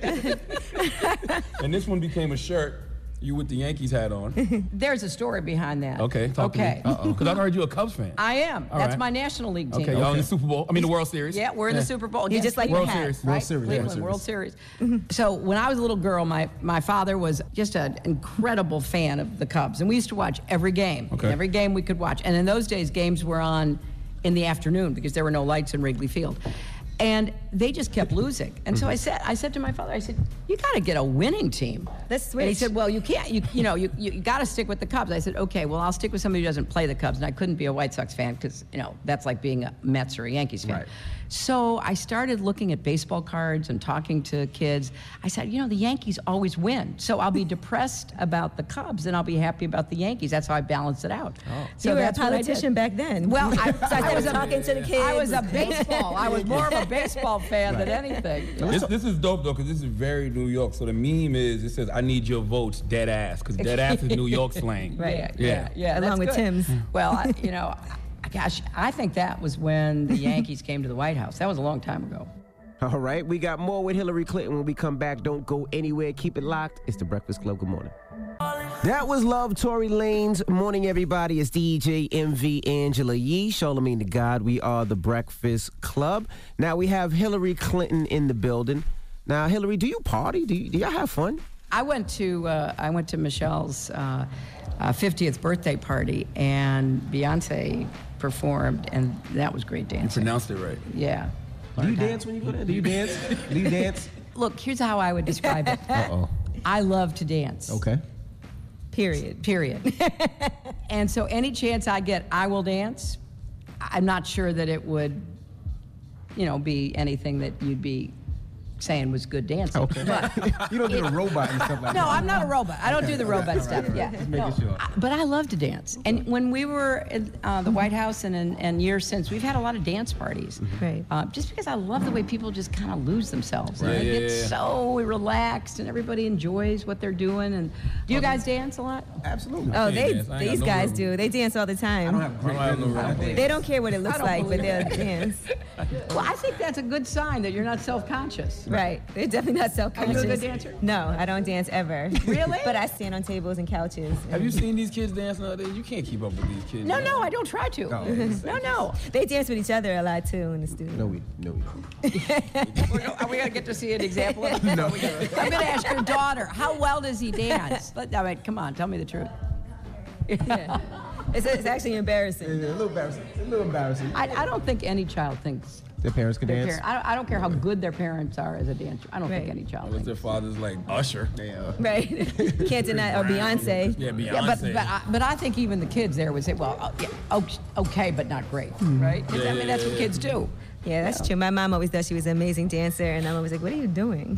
And this one became a shirt. You with the Yankees hat on. There's a story behind that. Okay, talk Okay. to me. Uh-oh. Because I heard you a Cubs fan. I am. All That's right. my National League team. Okay, y'all in the Super Bowl. I mean, the World Series. Yeah, we're in the Super Bowl. You against just like Cleveland, the hat. World Series. right? World Series, Cleveland, yeah. World Series. So when I was a little girl, my, my father was just an incredible fan of the Cubs, and we used to watch every game. Okay. Every game we could watch. And in those days, games were on in the afternoon because there were no lights in Wrigley Field. And they just kept losing. And so I said, I said to my father, I said, you got to get a winning team. Let's And he switch. said, well, you can't. You, you know, you, you got to stick with the Cubs. I said, okay, well, I'll stick with somebody who doesn't play the Cubs. And I couldn't be a White Sox fan because, you know, that's like being a Mets or a Yankees fan. Right. So I started looking at baseball cards and talking to kids. I said, you know, the Yankees always win. So I'll be depressed about the Cubs and I'll be happy about the Yankees. That's how I balanced it out. Oh. So you were a politician back then. Well, I, so I I started was a- talking to the kids. I was a baseball. I was more of a baseball fan than anything. This, this is dope though, because this is very New York. So the meme is, it says, "I need your votes, dead ass," because dead ass is New York slang. Right. Yeah, Yeah. yeah, yeah. Along that's with good. Tim's. Well, I, you know, I- gosh, I think that was when the Yankees came to the White House. That was a long time ago. All right, we got more with Hillary Clinton when we come back. Don't go anywhere. Keep it locked. It's the Breakfast Club. Good morning. That was Love, Tory Lanez. Morning, everybody. It's D J M V, Angela Yee, Charlamagne the God. We are the Breakfast Club. Now we have Hillary Clinton in the building. Now, Hillary, do you party? Do, you, do y'all have fun? I went to uh, I went to Michelle's uh, uh, fiftieth birthday party, and Beyonce performed, and that was great You dancing. pronounced it right. Yeah. Do you dance when you go there? Do you dance? Do you dance? Look, here's how I would describe it. Uh-oh. I love to dance. Okay. Period. Period. And so any chance I get, I will dance. I'm not sure that it would, you know, be anything that you'd be saying was good dancing. Okay. But You don't do it- the robot and stuff like No, that. I'm not a robot. I don't do the robot Okay. stuff. Right, Yeah. right. Just No. making sure. I- But I love to dance. And when we were in uh, the White House and, and, and years since, we've had a lot of dance parties. Right. Uh, just because I love the way people just kind of lose themselves. And Right. they Yeah, get yeah, yeah. so relaxed and everybody enjoys what they're doing. And do you guys dance a lot? Absolutely. Oh, can't they dance. I ain't got these no guys rhythm. do. They dance all the time. I don't have great I don't have no rhythm. rhythm. I dance. They don't care what it I looks don't like, but believe they'll it. dance. Well, I think that's a good sign that you're not self-conscious. Right. They're definitely not self-conscious. Are you a good dancer? No, I don't dance ever. Really? But I stand on tables and couches. Have you seen these kids dance nowadays? You can't keep up with these kids. No, man. no, I don't try to. No. No, no. They dance with each other a lot too in the studio. No, we, no, we don't. Are we going to get to see an example of it? No. I'm going to ask your daughter, how well does he dance? Let, I mean, come on, tell me the truth. Yeah. It's, it's actually embarrassing. It's a little embarrassing. It's a little embarrassing. I, I don't think any child thinks Their parents can their dance. parent. I don't, I don't care how good their parents are as a dancer. I don't Right. think any child Unless their thinks. father's like Usher. Yeah. Right. Can't deny. Or Beyonce. Yeah, Beyonce. Yeah, but but I, but I think even the kids there would say, well, uh, yeah, o- okay, but not great, right? 'Cause, I mean, that's what kids do. Yeah, that's true. My mom always thought she was an amazing dancer, and I'm always like, what are you doing?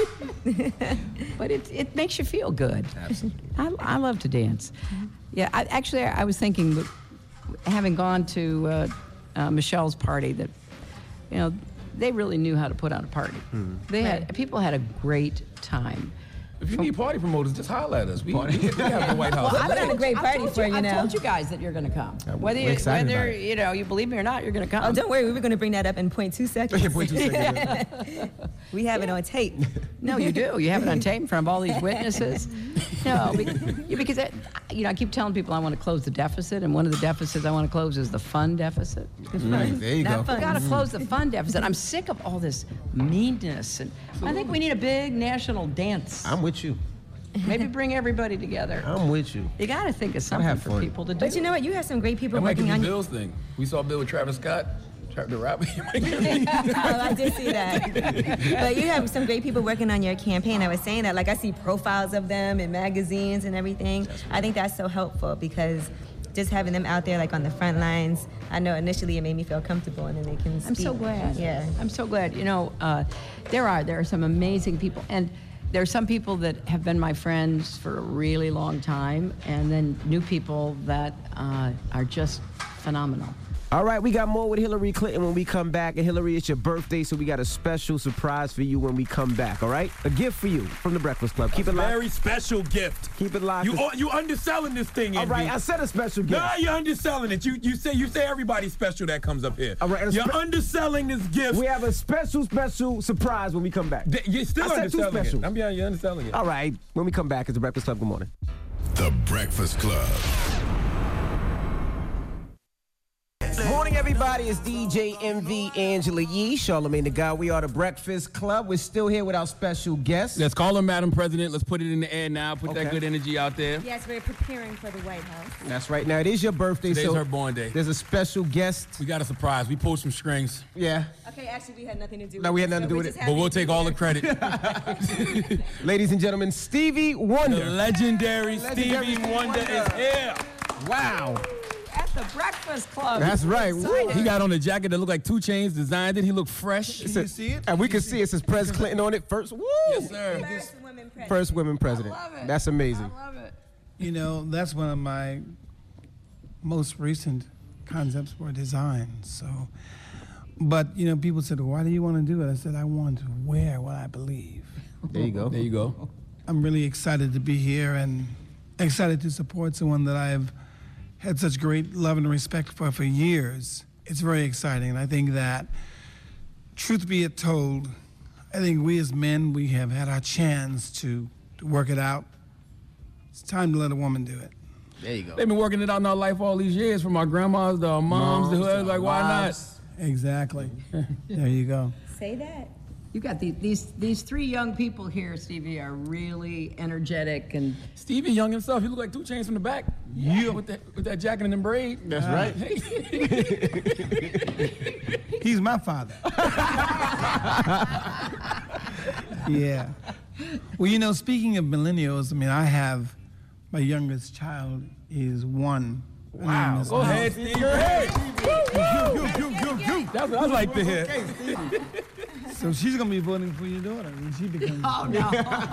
But it it makes you feel good. Absolutely. I, I love to dance. Yeah, I, actually, I, I was thinking, that having gone to uh, uh, Michelle's party, that you know, they really knew how to put on a party. They had people had a great time. If you need party promoters, just holler at us. We, we, we have the White House. Well, I put on a great I've party told for you, you I've now. told you guys that you're going to come. we're Whether you, excited whether about it. you know you believe me or not, you're going to come. Oh, don't worry. We were going to bring that up in point two seconds. Yeah, point two seconds. We have it on tape. No, you do. You have it on tape in front of all these witnesses. No, because, because that, you know, I keep telling people I want to close the deficit, and one of the deficits I want to close is the fun deficit. Mm, there you Not go. fun. We've got to close the fun deficit. I'm sick of all this meanness, and I think we need a big national dance. I'm with you. Maybe bring everybody together. I'm with you. You got to think of something have for fun. people to do. But you know what? You have some great people That might working be on you. Bill's thing. We saw Bill with Travis Scott, Tra- the rapper. Oh, I did see that. But you have some great people working on your campaign. I was saying that, like, I see profiles of them in magazines and everything. I think that's so helpful because just having them out there, like, on the front lines, I know initially it made me feel comfortable, and then they can speak. I'm so glad. Yeah. I'm so glad. You know, uh, there are there are some amazing people, and there are some people that have been my friends for a really long time, and then new people that uh, are just phenomenal. All right, we got more with Hillary Clinton when we come back. And Hillary, it's your birthday, so we got a special surprise for you when we come back, all right? A gift for you from the Breakfast Club. Keep it locked. Very special gift. Keep it locked. You you underselling this thing, All Envy. right, I said a special gift. Nah, you're underselling it. You you say you say everybody's special that comes up here. All right, and a you're spe- underselling this gift. We have a special, special surprise when we come back. Th- You're still I said two underselling it. specials. I'm being you're underselling it. All right, when we come back, it's the Breakfast Club. Good morning. The Breakfast Club. Morning, everybody. It's D J M V, Angela Yee, Charlamagne the God. We are the Breakfast Club. We're still here with our special guest. Let's call her Madam President. Let's put it in the air now. Put Okay. that good energy out there. Yes, we're preparing for the White House. That's right. Now, it is your birthday, Today's so her born day. there's a special guest. We got a surprise. We pulled some strings, Yeah. Okay, actually, we had nothing to do with No, we it, had nothing so to do we're with just it. happy but we'll to be take all here. the credit. Ladies and gentlemen, Stevie The Wonder. legendary, Legendary Stevie Stevie Wonder Wonder. is here. Wow. At the Breakfast Club. That's right. Woo. He got on a jacket that looked like Two Chainz, designed it. He looked fresh. Can you see it? And we can see it says Pres Clinton on it first. Woo! Yes, sir. First women president. First women president. I love it. That's amazing. I love it. You know, that's one of my most recent concepts were design. So, but you know, people said, "Why do you want to do it?" I said, "I want to wear what I believe." There you go. There you go. I'm really excited to be here and excited to support someone that I've had such great love and respect for for years. It's very exciting, and I think that, truth be it told, I think we as men, we have had our chance to, to work it out. It's time to let a woman do it. There you go. They've been working it out in our life all these years, from our grandmas to our moms, to Moms, whoever. to Like, why wives. Exactly. There you go. Say that. You got these, these these three young people here, Stevie, are really energetic and not? Stevie Young himself, he looked like Two Chainz from the back. Yeah. With that, with that jacket and them braid. That's right. He's my father. Yeah. Well, you know, speaking of millennials, I mean, I have My youngest child is one. Her Wow. name is Go ahead, Stevie. Stevie. Go ahead. That's what I like to hear. So she's gonna be voting for your daughter when she becomes. Oh no.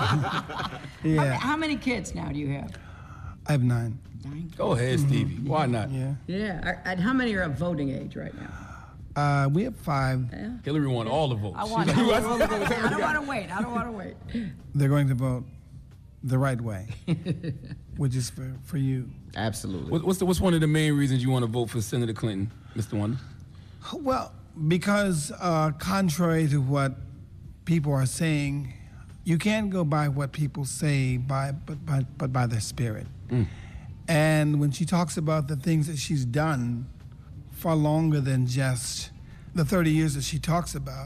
Yeah. How, how many kids now do you have? I have nine. Go ahead, Stevie. Why not? Yeah. Yeah. Are- And how many are of voting age right now? Uh, we have five. Hillary won all the votes. I want. I She's like, don't want to wait. I don't want to wait. They're going to vote the right way, which is for, for you. Absolutely. What- What's the, what's one of the main reasons you want to vote for Senator Clinton, Mister Wonder? Well, because uh, contrary to what people are saying, you can't go by what people say, by but by but by their spirit. Mm. And when she talks about the things that she's done far longer than just the thirty years that she talks about,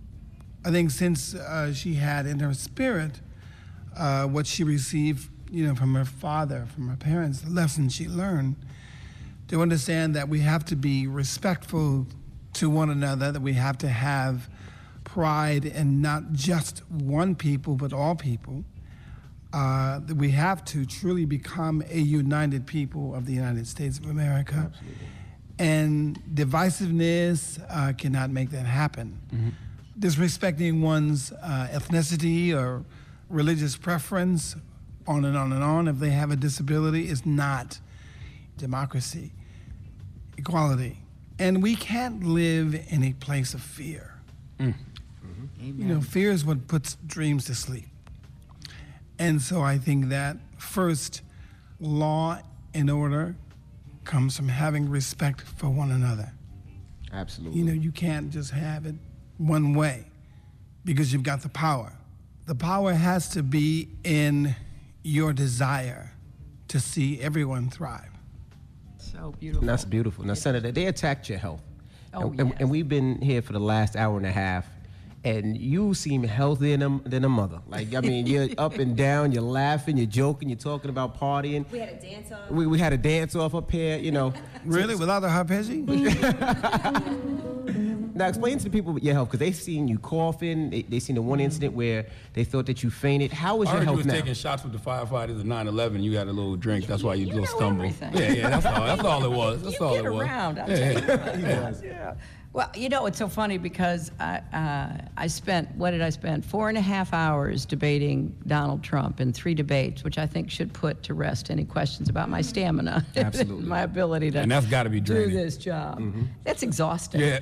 I think since uh, she had in her spirit uh, what she received, you know, from her father, from her parents, the lessons she learned, to understand that we have to be respectful to one another, that we have to have pride in not just one people, but all people, uh, that we have to truly become a united people of the United States of America. Absolutely. And divisiveness uh, cannot make that happen. Mm-hmm. Disrespecting one's uh, ethnicity or religious preference, on and on and on, if they have a disability, is not democracy, equality. And we can't live in a place of fear. Mm. Mm-hmm. You know, fear is what puts dreams to sleep. And so I think that first, law and order comes from having respect for one another. Absolutely. You know, you can't just have it one way because you've got the power. The power has to be in your desire to see everyone thrive. So beautiful. That's beautiful. Now, Senator, they attacked your health. Oh, and, and- yes. and we've been here for the last hour and a half, and you seem healthier than a, than a mother. Like, I mean, you're up and down, you're laughing, you're joking, you're talking about partying. We had a dance off. We, we had a dance off up here, you know. Really? Without the arpeggio? Now, explain to the people your health, because they've seen you coughing. They, they seen the one incident where they thought that you fainted. How is I your heard you health was now? taking shots with the firefighters at nine eleven. You had a little drink. That's why you, You little know stumbled. everything. Yeah, yeah. That's all. That's all it was. That's You all get it was. around, I'll Yeah, tell you. yeah. Yeah. Well, you know, it's so funny because I, uh, I spent, what did I spend? Four and a half hours debating Donald Trump in three debates, which I think should put to rest any questions about my stamina. Absolutely. My ability to And that's got to be do draining. this job. Mhm. That's exhausting. Yeah.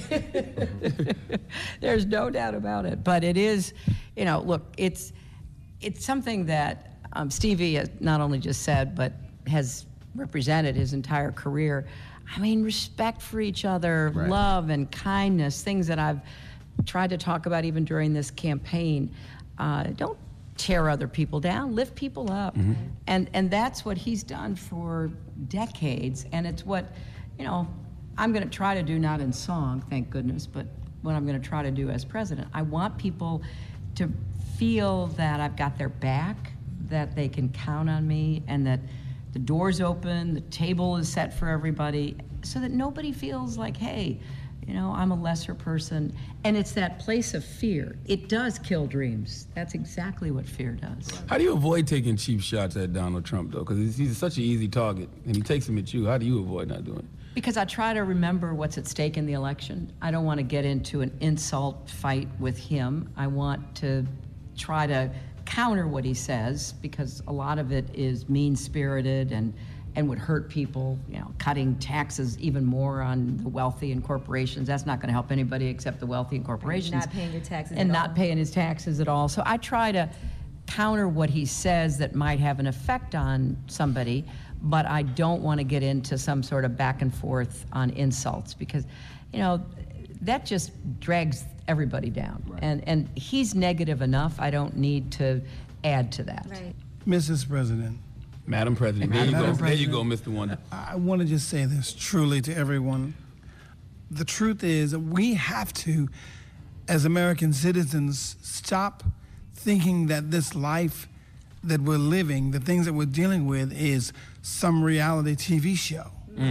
There's no doubt about it. But it is, you know, look, it's it's something that um, Stevie has not only just said, but has represented his entire career. I mean, respect for each other, Right. love and kindness, things that I've tried to talk about even during this campaign. Uh, don't tear other people down, lift people up. Mm-hmm. And and that's what he's done for decades. And it's what, you know, I'm going to try to do, not in song, thank goodness, but what I'm going to try to do as president. I want people to feel that I've got their back, that they can count on me, and that the door's open, the table is set for everybody, so that nobody feels like, hey, you know, I'm a lesser person. And it's that place of fear. It does kill dreams. That's exactly what fear does. How do you avoid taking cheap shots at Donald Trump, though? Because he's such an easy target, and he takes them at you. How do you avoid not doing it? Because I try to remember what's at stake in the election. I don't want to get into an insult fight with him. I want to try to counter what he says, because a lot of it is mean-spirited and and would hurt people, you know, cutting taxes even more on the wealthy and corporations. That's not going to help anybody except the wealthy and corporations. Not paying your taxes And at not all. paying his taxes at all. So I try to counter what he says that might have an effect on somebody, but I don't want to get into some sort of back and forth on insults, because, you know, that just drags everybody down. Right. And and he's negative enough. I don't need to add to that. Right. Missus President, Madam President, there you Madam go. There you President. go, Mister Wonder. I want to just say this truly to everyone. The truth is that we have to, as American citizens, stop thinking that this life that we're living, the things that we're dealing with, is some reality T V show.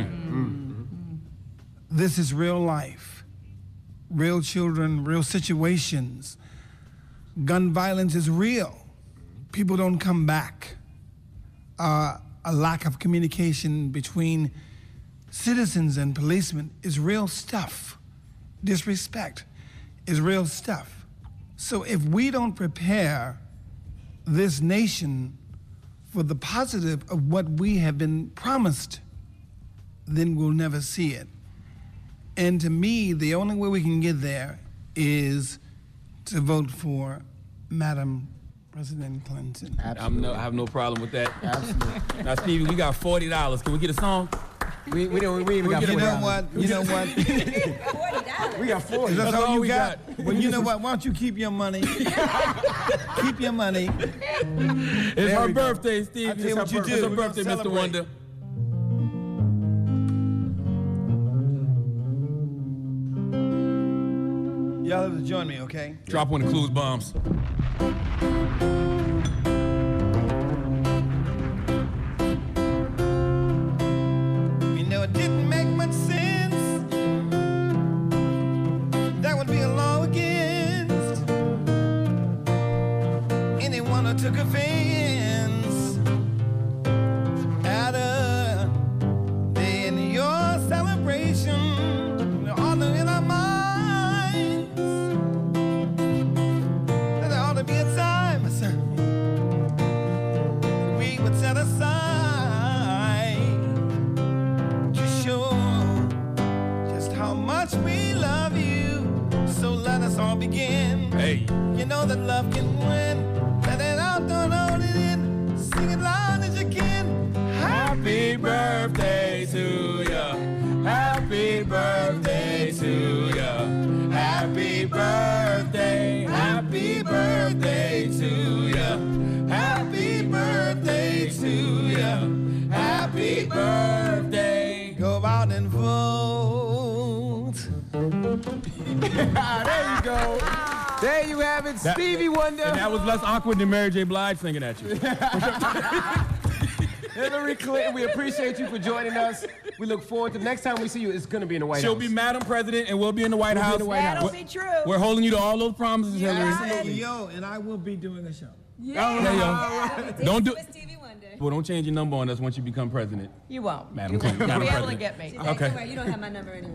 This is real life, real children, real situations. Gun violence is real. People don't come back. uh, a lack of communication between citizens and policemen is real stuff. Disrespect is real stuff. So if we don't prepare this nation for the positive of what we have been promised, then we'll never see it. And to me, the only way we can get there is to vote for Madam President Clinton. I'm no, I have no problem with that. Absolutely. Now, Stevie, we got forty dollars. Can we get a song? We we don't we even got You know what? You know what? We got forty. Is that That's all all you we got? got. Well, you know what? Why don't you keep your money? Keep your money. It's There her we go. birthday, Stevie. I'll tell you It's her, what you bir- do. it's her We're gonna birthday, Mister celebrate. Wonder. Y'all have to join me, okay? Drop one of Clues bombs. You know, it didn't make much sense. That would be a law against anyone who took offense at a day in your celebration. The honor in our minds. There ought to be a time, sir, we would set aside to show just how much we love you. So let us all begin. Hey. You know that love can win. Let it out, don't hold it in. Sing it loud as you can. Happy birthday to ya. Happy birthday to ya. Happy birthday. Happy birthday to ya. Happy birthday to ya. Happy birthday. Go out and vote. There you go. There you have it, That- Stevie Wonder. And that was less awkward than Mary J. Blige singing at you. Hillary Clinton, we appreciate you for joining us. We look forward to the next time we see you. It's going to be in the White She'll House. be Madam President, and we'll be in the White We'll be House. in the White House. That'll be true. We're holding you to all those promises, Hillary. Absolutely, yo, and I will be doing a show. Yeah. There you go. Don't do. With Stevie Wonder. Well, don't change your number on us once you become president. You won't. Madam You won't. Clinton. You'll be Madam able to President. get me. Okay. Don't worry, you don't have my number anyway.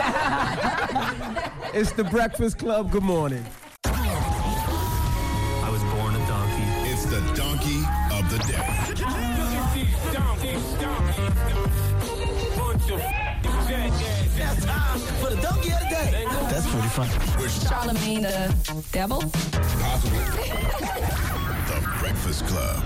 It's the Breakfast Club. Good morning. I was born a donkey. It's the donkey of the day. That's time for the donkey of the day. That's pretty fun. Charlemagne the devil? Possibly. The Breakfast Club.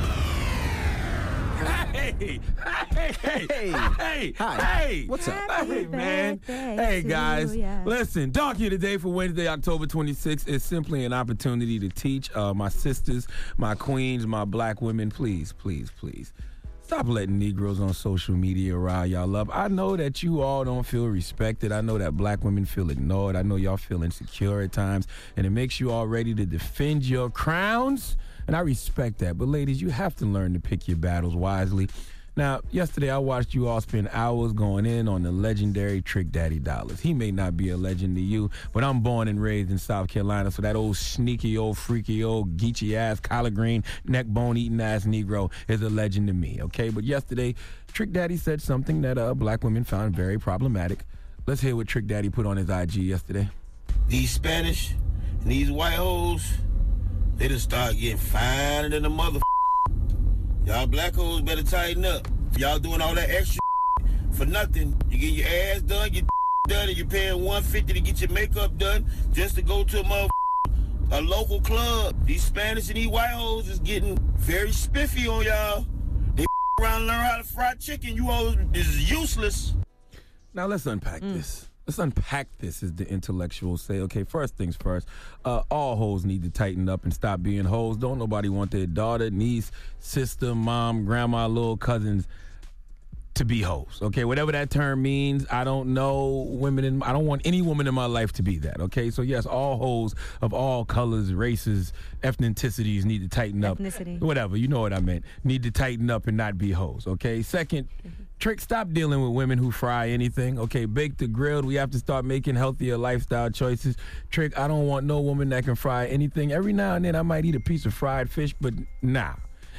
Hey, hey, hey, Hey. hey, Hi. hey. What's up? Hey, man. birthday Hey, to guys. ya. Listen, Donkey of the Day for Wednesday, October twenty-sixth is simply an opportunity to teach uh, my sisters, my queens, my black women, please, please, please. Stop letting Negroes on social media rile y'all up. I know that you all don't feel respected. I know that black women feel ignored. I know y'all feel insecure at times, and it makes you all ready to defend your crowns. And I respect that. But ladies, you have to learn to pick your battles wisely. Now, yesterday I watched you all spend hours going in on the legendary Trick Daddy Dollars. He may not be a legend to you, but I'm born and raised in South Carolina, so that old sneaky, old freaky, old geeky ass, collard green, neck bone eating ass Negro is a legend to me, okay? But yesterday, Trick Daddy said something that uh, black women found very problematic. Let's hear what Trick Daddy put on his I G yesterday. These Spanish and these white hoes, they just start getting finer than the mother. Y'all black hoes better tighten up. Y'all doing all that extra for nothing. You get your ass done, your done, and you're paying one hundred fifty dollars to get your makeup done just to go to a mother a local club. These Spanish and these white hoes is getting very spiffy on y'all. They around and learn how to fry chicken. You all is useless. Now let's unpack this. Let's unpack this, as the intellectuals say. Okay, first things first, uh, all hoes need to tighten up and stop being hoes. Don't nobody want their daughter, niece, sister, mom, grandma, little cousins to be hoes. Okay, whatever that term means, I don't know women in, I don't want any woman in my life to be that. Okay, so yes, all hoes of all colors, races, ethnicities need to tighten up. Ethnicity. Whatever, you know what I meant. Need to tighten up and not be hoes. Okay, second, Trick, stop dealing with women who fry anything. Okay, baked or grilled, we have to start making healthier lifestyle choices. Trick, I don't want no woman that can fry anything. Every now and then I might eat a piece of fried fish, but nah.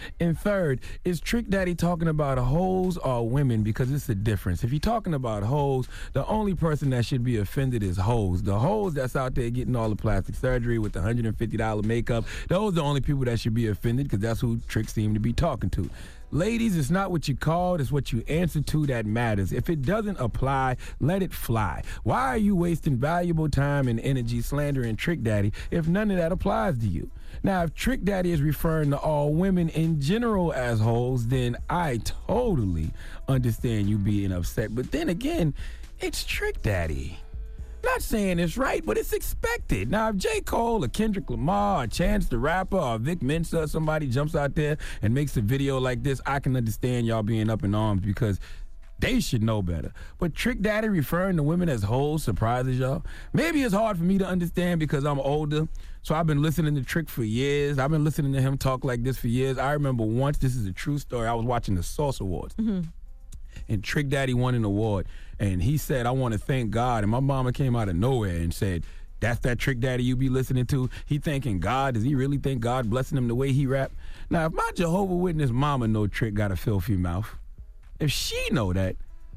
And third, is Trick Daddy talking about hoes or women? Because it's a difference. If you're talking about hoes, the only person that should be offended is hoes. The hoes that's out there getting all the plastic surgery with the one hundred fifty dollars makeup, those are the only people that should be offended because that's who Trick seemed to be talking to. Ladies, it's not what you called, it's what you answer to that matters. If it doesn't apply, let it fly. Why are you wasting valuable time and energy slandering Trick Daddy if none of that applies to you? Now, if Trick Daddy is referring to all women in general as hoes, then I totally understand you being upset. But then again, it's Trick Daddy. Not saying it's right, but it's expected. Now, if J. Cole or Kendrick Lamar or Chance the Rapper or Vic Mensa or somebody jumps out there and makes a video like this, I can understand y'all being up in arms because they should know better. But Trick Daddy referring to women as hoes surprises y'all. Maybe it's hard for me to understand because I'm older, so I've been listening to Trick for years. I've been listening to him talk like this for years. I remember once, this is a true story, I was watching the Source Awards. Mm-hmm. And Trick Daddy won an award, and he said, I want to thank God. And my mama came out of nowhere and said, that's that Trick Daddy you be listening to? He thanking God? Does he really think God blessing him the way he rap? Now, if my Jehovah Witness mama know Trick got a filthy mouth, if she know that,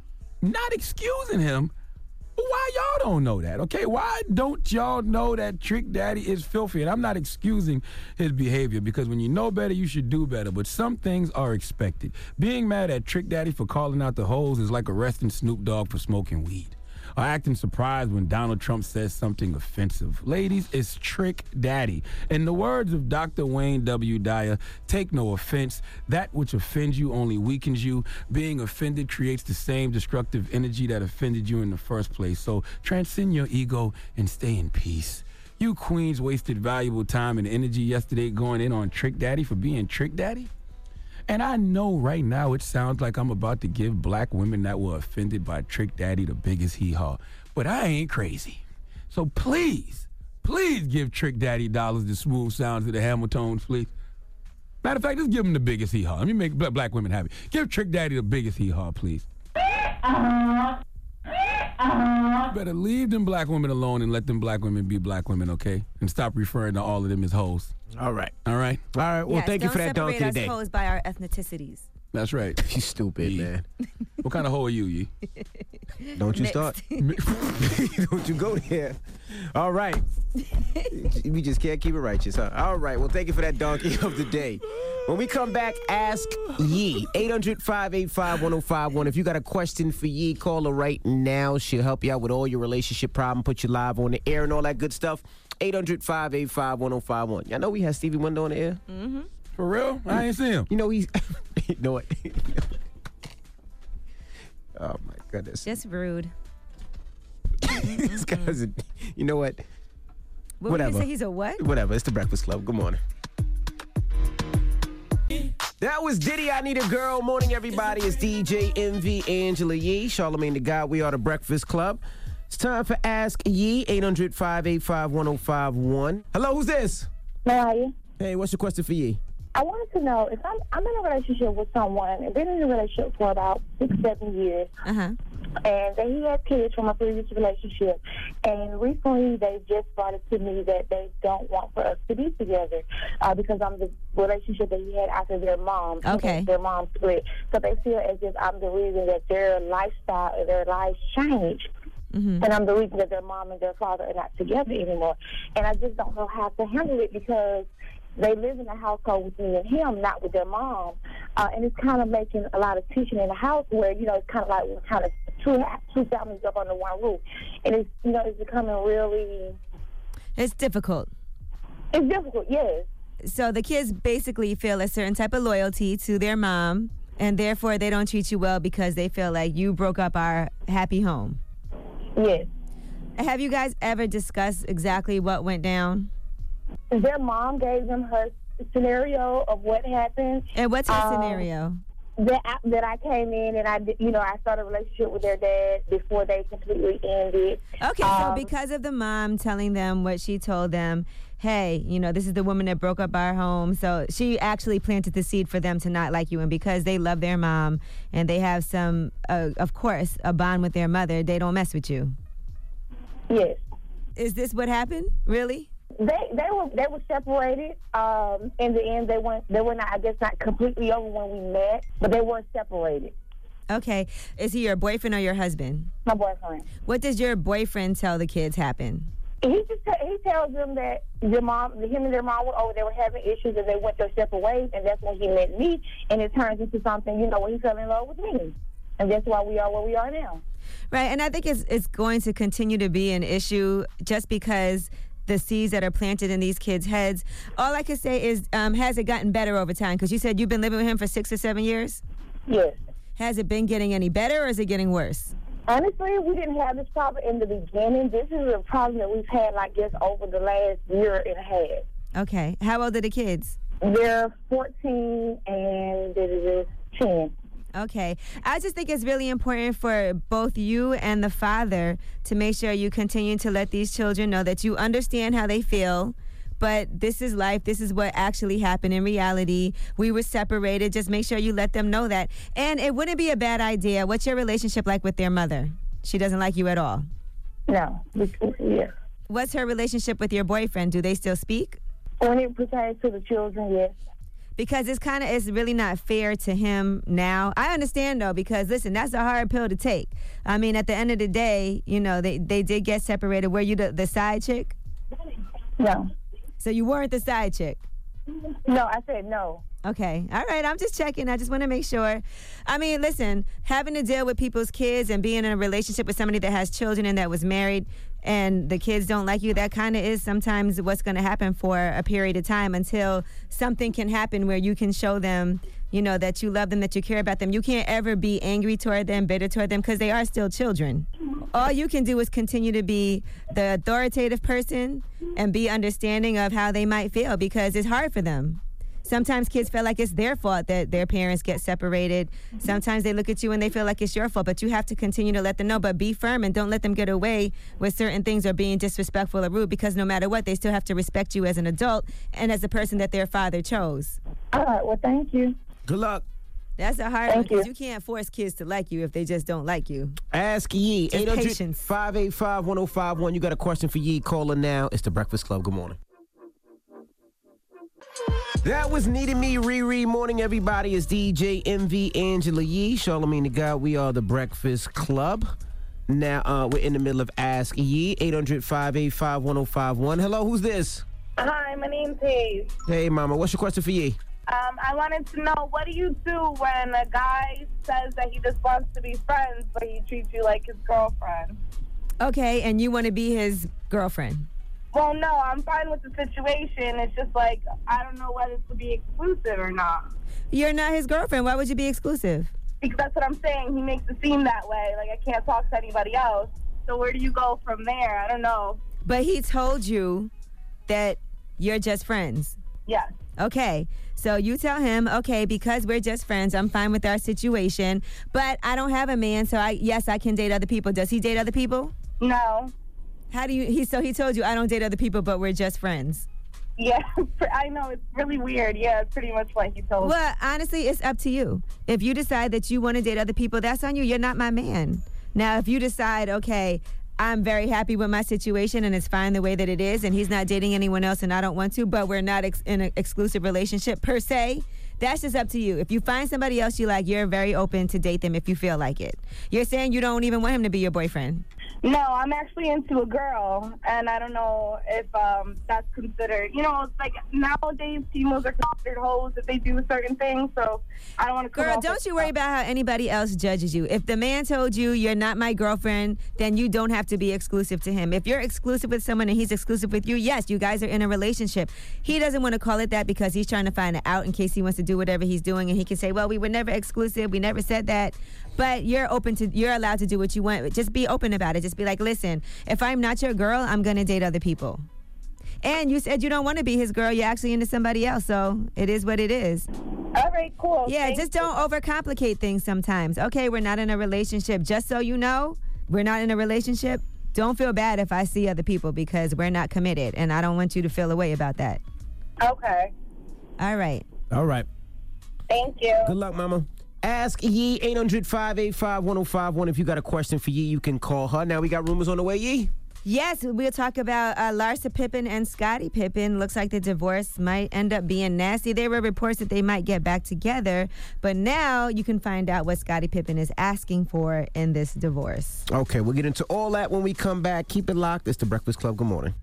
not excusing him, why y'all don't know that, okay? Why don't y'all know that Trick Daddy is filthy? And I'm not excusing his behavior because when you know better, you should do better. But some things are expected. Being mad at Trick Daddy for calling out the hoes is like arresting Snoop Dogg for smoking weed or acting surprised when Donald Trump says something offensive. Ladies, it's Trick Daddy. In the words of Doctor Wayne W. Dyer, take no offense. That which offends you only weakens you. Being offended creates the same destructive energy that offended you in the first place. So transcend your ego and stay in peace. You queens wasted valuable time and energy yesterday going in on Trick Daddy for being Trick Daddy. And I know right now it sounds like I'm about to give black women that were offended by Trick Daddy the biggest hee-haw. But I ain't crazy. So please, please give Trick Daddy dollars the smooth sounds of the Hamiltones, please. Matter of fact, just give him the biggest hee-haw. Let me make black women happy. Give Trick Daddy the biggest hee-haw, please. Better leave them black women alone and let them black women be black women, okay? And stop referring to all of them as hoes. All right. All right? All right. Well, yes, thank you for that donkey today. Don't separate us hoes by our ethnicities. That's right. You stupid, Yee. Man. What kind of hoe are you, Yee? Don't you Mixed. start. Don't you go there. All right. We just can't keep it righteous, huh? All right. Well, thank you for that donkey of the day. When we come back, ask Yee. eight hundred, five eight five, one oh five one. If you got a question for Yee, call her right now. She'll help you out with all your relationship problem, put you live on the air and all that good stuff. eight hundred, five eight five, one oh five one. Y'all know we had Stevie Wonder on the air? Mm-hmm. For real? I ain't see him. You know he's... you know what? Oh, my goodness. Just rude. This guy's a... You know what? What Whatever. Would you say he's a what? Whatever. It's the Breakfast Club. Good morning. That was Diddy, I Need a Girl. Morning, everybody. It's D J M V, Angela Yee, Charlamagne the God. We are the Breakfast Club. It's time for Ask Yee. eight hundred, five eight five, one oh five one. Hello, who's this? Mariah. Hey, what's your question for Yee? I wanted to know if I'm I'm in a relationship with someone and been in a relationship for about six, seven years. Uh-huh. And they, he had kids from a previous relationship. And recently they just brought it to me that they don't want for us to be together uh, because I'm the relationship that he had after their mom. Okay. Their mom split. So they feel as if I'm the reason that their lifestyle and their lives changed. Mm-hmm. And I'm the reason that their mom and their father are not together anymore. And I just don't know how to handle it because they live in a household with me and him, not with their mom. Uh, and it's kind of making a lot of tension in the house where, you know, it's kind of like we're kind of two, two families up under one roof. And it's, you know, it's becoming really... It's difficult. It's difficult, yes. So the kids basically feel a certain type of loyalty to their mom, and therefore they don't treat you well because they feel like you broke up our happy home. Yes. Have you guys ever discussed exactly what went down? Their mom gave them her scenario of what happened. And what's her um, scenario? That I, that I came in and I, you know, I started a relationship with their dad before they completely ended. Okay, um, so because of the mom telling them what she told them, hey, you know, this is the woman that broke up our home. So she actually planted the seed for them to not like you. And because they love their mom and they have some, uh, of course, a bond with their mother, they don't mess with you. Yes. Is this what happened? Really? They they were they were separated. Um, in the end, they weren't they were not I guess not completely over when we met, but they weren't separated. Okay. Is he your boyfriend or your husband? My boyfriend. What does your boyfriend tell the kids happened? He just he tells them that your mom, him and their mom were over. They were having issues, and they went their separate ways. And that's when he met me, and it turns into something. You know, when he fell in love with me, and that's why we are where we are now. Right, and I think it's it's going to continue to be an issue just because the seeds that are planted in these kids' heads. All I can say is, um, has it gotten better over time? Because you said you've been living with him for six or seven years? Yes. Has it been getting any better, or is it getting worse? Honestly, we didn't have this problem in the beginning. This is a problem that we've had, like, just over the last year and a half. Okay. How old are the kids? They're fourteen and they're ten. Okay. I just think it's really important for both you and the father to make sure you continue to let these children know that you understand how they feel, but this is life. This is what actually happened in reality. We were separated. Just make sure you let them know that. And it wouldn't be a bad idea. What's your relationship like with their mother? She doesn't like you at all? No. Yeah. What's her relationship with your boyfriend? Do they still speak? When it pertains to the children, yes. Because it's kind of, it's really not fair to him now. I understand, though, because, listen, that's a hard pill to take. I mean, at the end of the day, you know, they, they did get separated. Were you the, the side chick? No. So you weren't the side chick? No, I said no. Okay. All right. I'm just checking. I just want to make sure. I mean, listen, having to deal with people's kids and being in a relationship with somebody that has children and that was married and the kids don't like you, that kind of is sometimes what's going to happen for a period of time until something can happen where you can show them, you know, that you love them, that you care about them. You can't ever be angry toward them, bitter toward them, because they are still children. All you can do is continue to be the authoritative person and be understanding of how they might feel, because it's hard for them. Sometimes kids feel like it's their fault that their parents get separated. Sometimes they look at you and they feel like it's your fault, but you have to continue to let them know. But be firm and don't let them get away with certain things or being disrespectful or rude, because no matter what, they still have to respect you as an adult and as a person that their father chose. All right, well, thank you. Good luck. That's a hard Thank one, because you. you can't force kids to like you if they just don't like you. Ask Yee. Just eight hundred, patience. five eight five, one oh five one. You got a question for Yee? Call her now. It's The Breakfast Club. Good morning. That was Needed Me, Riri. Morning, everybody. It's D J M V, Angela Yee, Charlamagne the God. We are The Breakfast Club. Now, uh, we're in the middle of Ask Yee. eight hundred, five eight five, one oh five one. Hello, who's this? Hi, my name's Hayes. Hey, mama. What's your question for Yee? Um, I wanted to know, what do you do when a guy says that he just wants to be friends, but he treats you like his girlfriend? Okay, and you want to be his girlfriend? Well, no, I'm fine with the situation. It's just like, I don't know whether to be exclusive or not. You're not his girlfriend. Why would you be exclusive? Because that's what I'm saying. He makes it seem that way. Like, I can't talk to anybody else. So where do you go from there? I don't know. But he told you that you're just friends. Yes. Okay, so you tell him, okay, because we're just friends, I'm fine with our situation, but I don't have a man, so I yes, I can date other people. Does he date other people? No. How do you, he, so he told you, I don't date other people, but we're just friends. Yeah, I know. It's really weird. Yeah, it's pretty much what he told me. Well, honestly, it's up to you. If you decide that you want to date other people, that's on you. You're not my man. Now, if you decide, okay, I'm very happy with my situation and it's fine the way that it is, and he's not dating anyone else and I don't want to, but we're not ex- in an exclusive relationship per se, that's just up to you. If you find somebody else you like, you're very open to date them if you feel like it. You're saying you don't even want him to be your boyfriend. No, I'm actually into a girl, and I don't know if um, that's considered. You know, it's like nowadays females are considered hoes if they do certain things, so I don't want to come Girl, off don't as- you worry about how anybody else judges you. If the man told you you're not my girlfriend, then you don't have to be exclusive to him. If you're exclusive with someone and he's exclusive with you, yes, you guys are in a relationship. He doesn't want to call it that because he's trying to find it out in case he wants to do whatever he's doing, and he can say, well, we were never exclusive, we never said that. But you're open to, you're allowed to do what you want. Just be open about it. Just be like, listen, if I'm not your girl, I'm going to date other people. And you said you don't want to be his girl. You're actually into somebody else. So it is what it is. All right, cool. Yeah, Thank just don't overcomplicate things sometimes. Okay, we're not in a relationship. Just so you know, we're not in a relationship. Don't feel bad if I see other people because we're not committed. And I don't want you to feel a way about that. Okay. All right. All right. Thank you. Good luck, mama. Ask Yee, eight hundred, five eight five, one oh five one. If you got a question for Yee, you can call her. Now we got rumors on the way, Yee. Yes, we'll talk about uh, Larsa Pippen and Scottie Pippen. Looks like the divorce might end up being nasty. There were reports that they might get back together, but now you can find out what Scottie Pippen is asking for in this divorce. Okay, we'll get into all that when we come back. Keep it locked. It's The Breakfast Club. Good morning.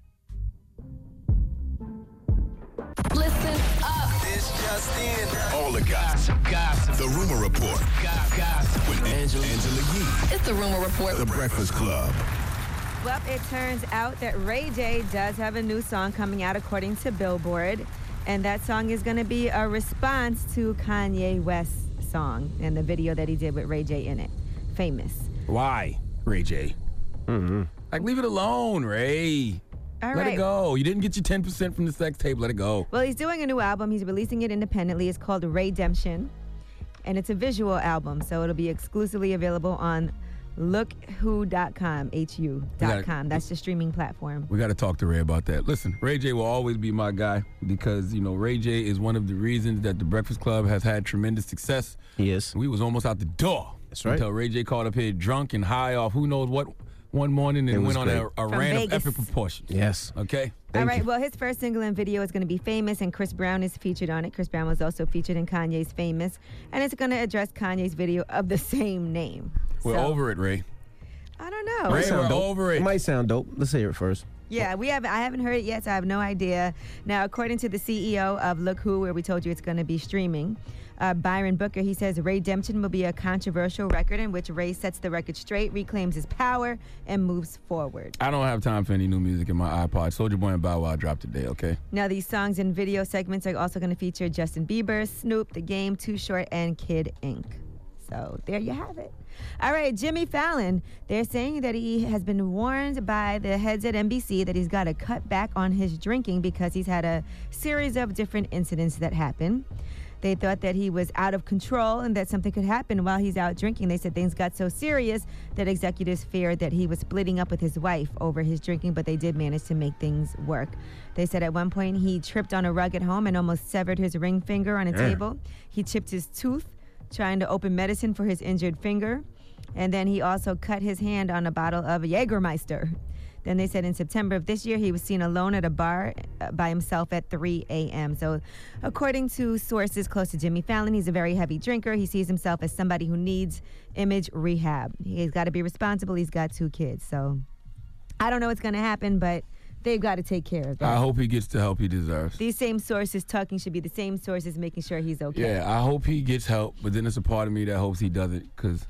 Listen up. This just in. All the gossip. Gossip. The Rumor Report. Gossip. With Angela, Angela Yee. It's the Rumor Report. The Breakfast Club. Well, it turns out that Ray J does have a new song coming out according to Billboard, and that song is going to be a response to Kanye West's song and the video that he did with Ray J in it. Famous. Why, Ray J? Mm-hmm. Like, leave it alone, Ray. All Let right. it go. You didn't get your ten percent from the sex tape. Let it go. Well, he's doing a new album. He's releasing it independently. It's called Raydemption, and it's a visual album, so it'll be exclusively available on look who dot com, H U dot com. That's the streaming platform. We got to talk to Ray about that. Listen, Ray J will always be my guy because, you know, Ray J is one of the reasons that the Breakfast Club has had tremendous success. He is. We was almost out the door. That's right. Until Ray J called up here drunk and high off who knows what one morning and It was went on a, great. a From rant Vegas. of epic proportions. Yes. Okay? All right, well, his first single and video is going to be Famous, and Chris Brown is featured on it. Chris Brown was also featured in Kanye's Famous, and it's going to address Kanye's video of the same name. We're So, over it, Ray. I don't know. Ray, we're dope. over it. It might sound dope. Let's hear it first. Yeah, we haven't. I haven't heard it yet, so I have no idea. Now, according to the C E O of Look Who, where we told you it's going to be streaming, uh, Byron Booker, he says Raydemption will be a controversial record in which Ray sets the record straight, reclaims his power, and moves forward. I don't have time for any new music in my iPod. Soulja Boy and Bow Wow dropped today, okay? Now, these songs and video segments are also going to feature Justin Bieber, Snoop, The Game, Too Short, and Kid Ink. So there you have it. All right, Jimmy Fallon. They're saying that he has been warned by the heads at N B C that he's got to cut back on his drinking because he's had a series of different incidents that happen. They thought that he was out of control and that something could happen while he's out drinking. They said things got so serious that executives feared that he was splitting up with his wife over his drinking, but they did manage to make things work. They said at one point he tripped on a rug at home and almost severed his ring finger on a Yeah. table. He chipped his tooth trying to open medicine for his injured finger. And then he also cut his hand on a bottle of Jägermeister. Then they said in September of this year, he was seen alone at a bar uh, by himself at three a.m. So according to sources close to Jimmy Fallon, he's a very heavy drinker. He sees himself as somebody who needs image rehab. He's got to be responsible. He's got two kids. So I don't know what's going to happen, but they've got to take care of that. I hope he gets the help he deserves. These same sources talking should be the same sources making sure he's okay. Yeah, I hope he gets help, but then there's a part of me that hopes he doesn't because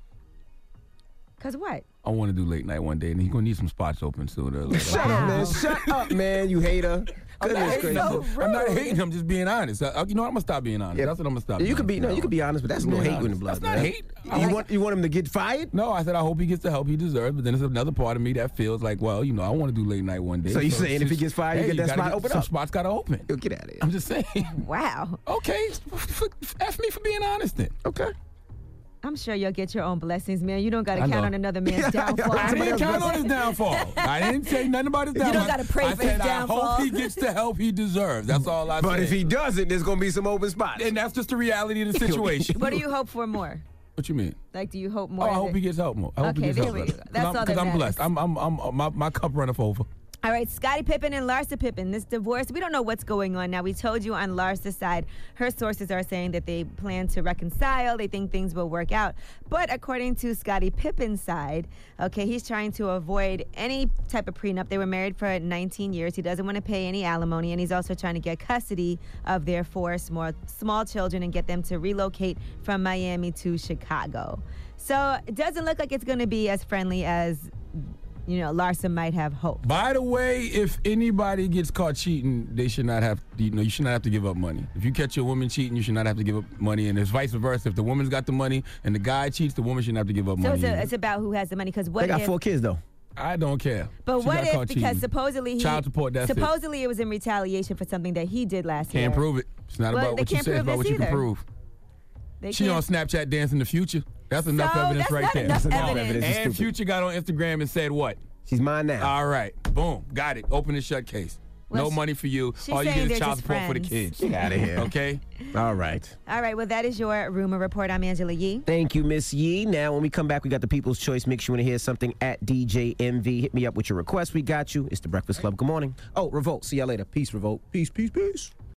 Because what? I want to do late night one day, and he's going to need some spots open sooner or later. Shut up, man. Shut up, man. You hater. I'm not, Goodness hating, gracious. I'm not hating. I'm just being honest. I, I- you know what? I'm gonna stop being honest. Yeah. That's what I'm gonna stop. You doing could be no, now. you could be honest, but that's I'm no being hate in the honest. blood. That's not man. hate. You want you want him to get fired? No, I said I hope he gets the help he deserves, but then there's another part of me that feels like, well, you know, I want to do late night one day. So you saying it's if he just- gets fired, you hey, get that gotta spot open some up? spots gotta open. Yo, get out of here. I'm just saying. Wow. Okay, f- f- F me for being honest then. Okay. I'm sure you'll get your own blessings, man. You don't got to I count know. on another man's downfall. I didn't count on his downfall. I didn't say nothing about his You don't downfall. gotta pray I for said his I downfall. hope he gets the help he deserves. That's all I said. But if he doesn't, there's gonna be some open spots. and that's just the reality of the situation. What do you hope for more? What you mean? Like, do you hope Oh, more? I hope that- he gets help more. I hope Okay, he gets there help we more. go. That's all that Because I'm matters. blessed. I'm, I'm, I'm, my, my cup runneth over. All right, Scottie Pippen and Larsa Pippen, this divorce, we don't know what's going on now. We told you on Larsa's side, her sources are saying that they plan to reconcile. They think things will work out. But according to Scottie Pippen's side, okay, he's trying to avoid any type of prenup. They were married for nineteen years. He doesn't want to pay any alimony, and he's also trying to get custody of their four small, small children and get them to relocate from Miami to Chicago. So it doesn't look like it's going to be as friendly as, you know, Larsa might have hoped. By the way, if anybody gets caught cheating, they should not have, you know, you should not have to give up money. If you catch a woman cheating, you should not have to give up money, and it's vice versa. If the woman's got the money and the guy cheats, the woman shouldn't have to give up So money. it's, a, either. it's about who has the money. Because what They got if? four kids though. I don't care. But She what got if? caught Because cheating. supposedly he Child support, that's it. supposedly it was in retaliation for something that he did last year. Can't prove it. It's not Well, about they what you can't say. It's prove about what this you can either. prove. They She on can't- Snapchat dancing the Future. That's enough So evidence that's right not there. enough That's enough evidence. evidence. It's And stupid. Future got on Instagram and said what? She's mine now. All right. Boom. Got it. Open and shut case. no she- money for you. she's All you saying get is they're child just support for the friends. kids. Get outta here. Okay? All right. All right, well, that is your rumor report. I'm Angela Yee. Thank you, Miss Yee. Now, when we come back, we got the People's Choice. Make sure you want to hear something at D J M V. Hit me up with your request. We got you. It's the Breakfast Club. Good morning. Oh, Revolt. See y'all later. Peace, Revolt. Peace, peace, peace.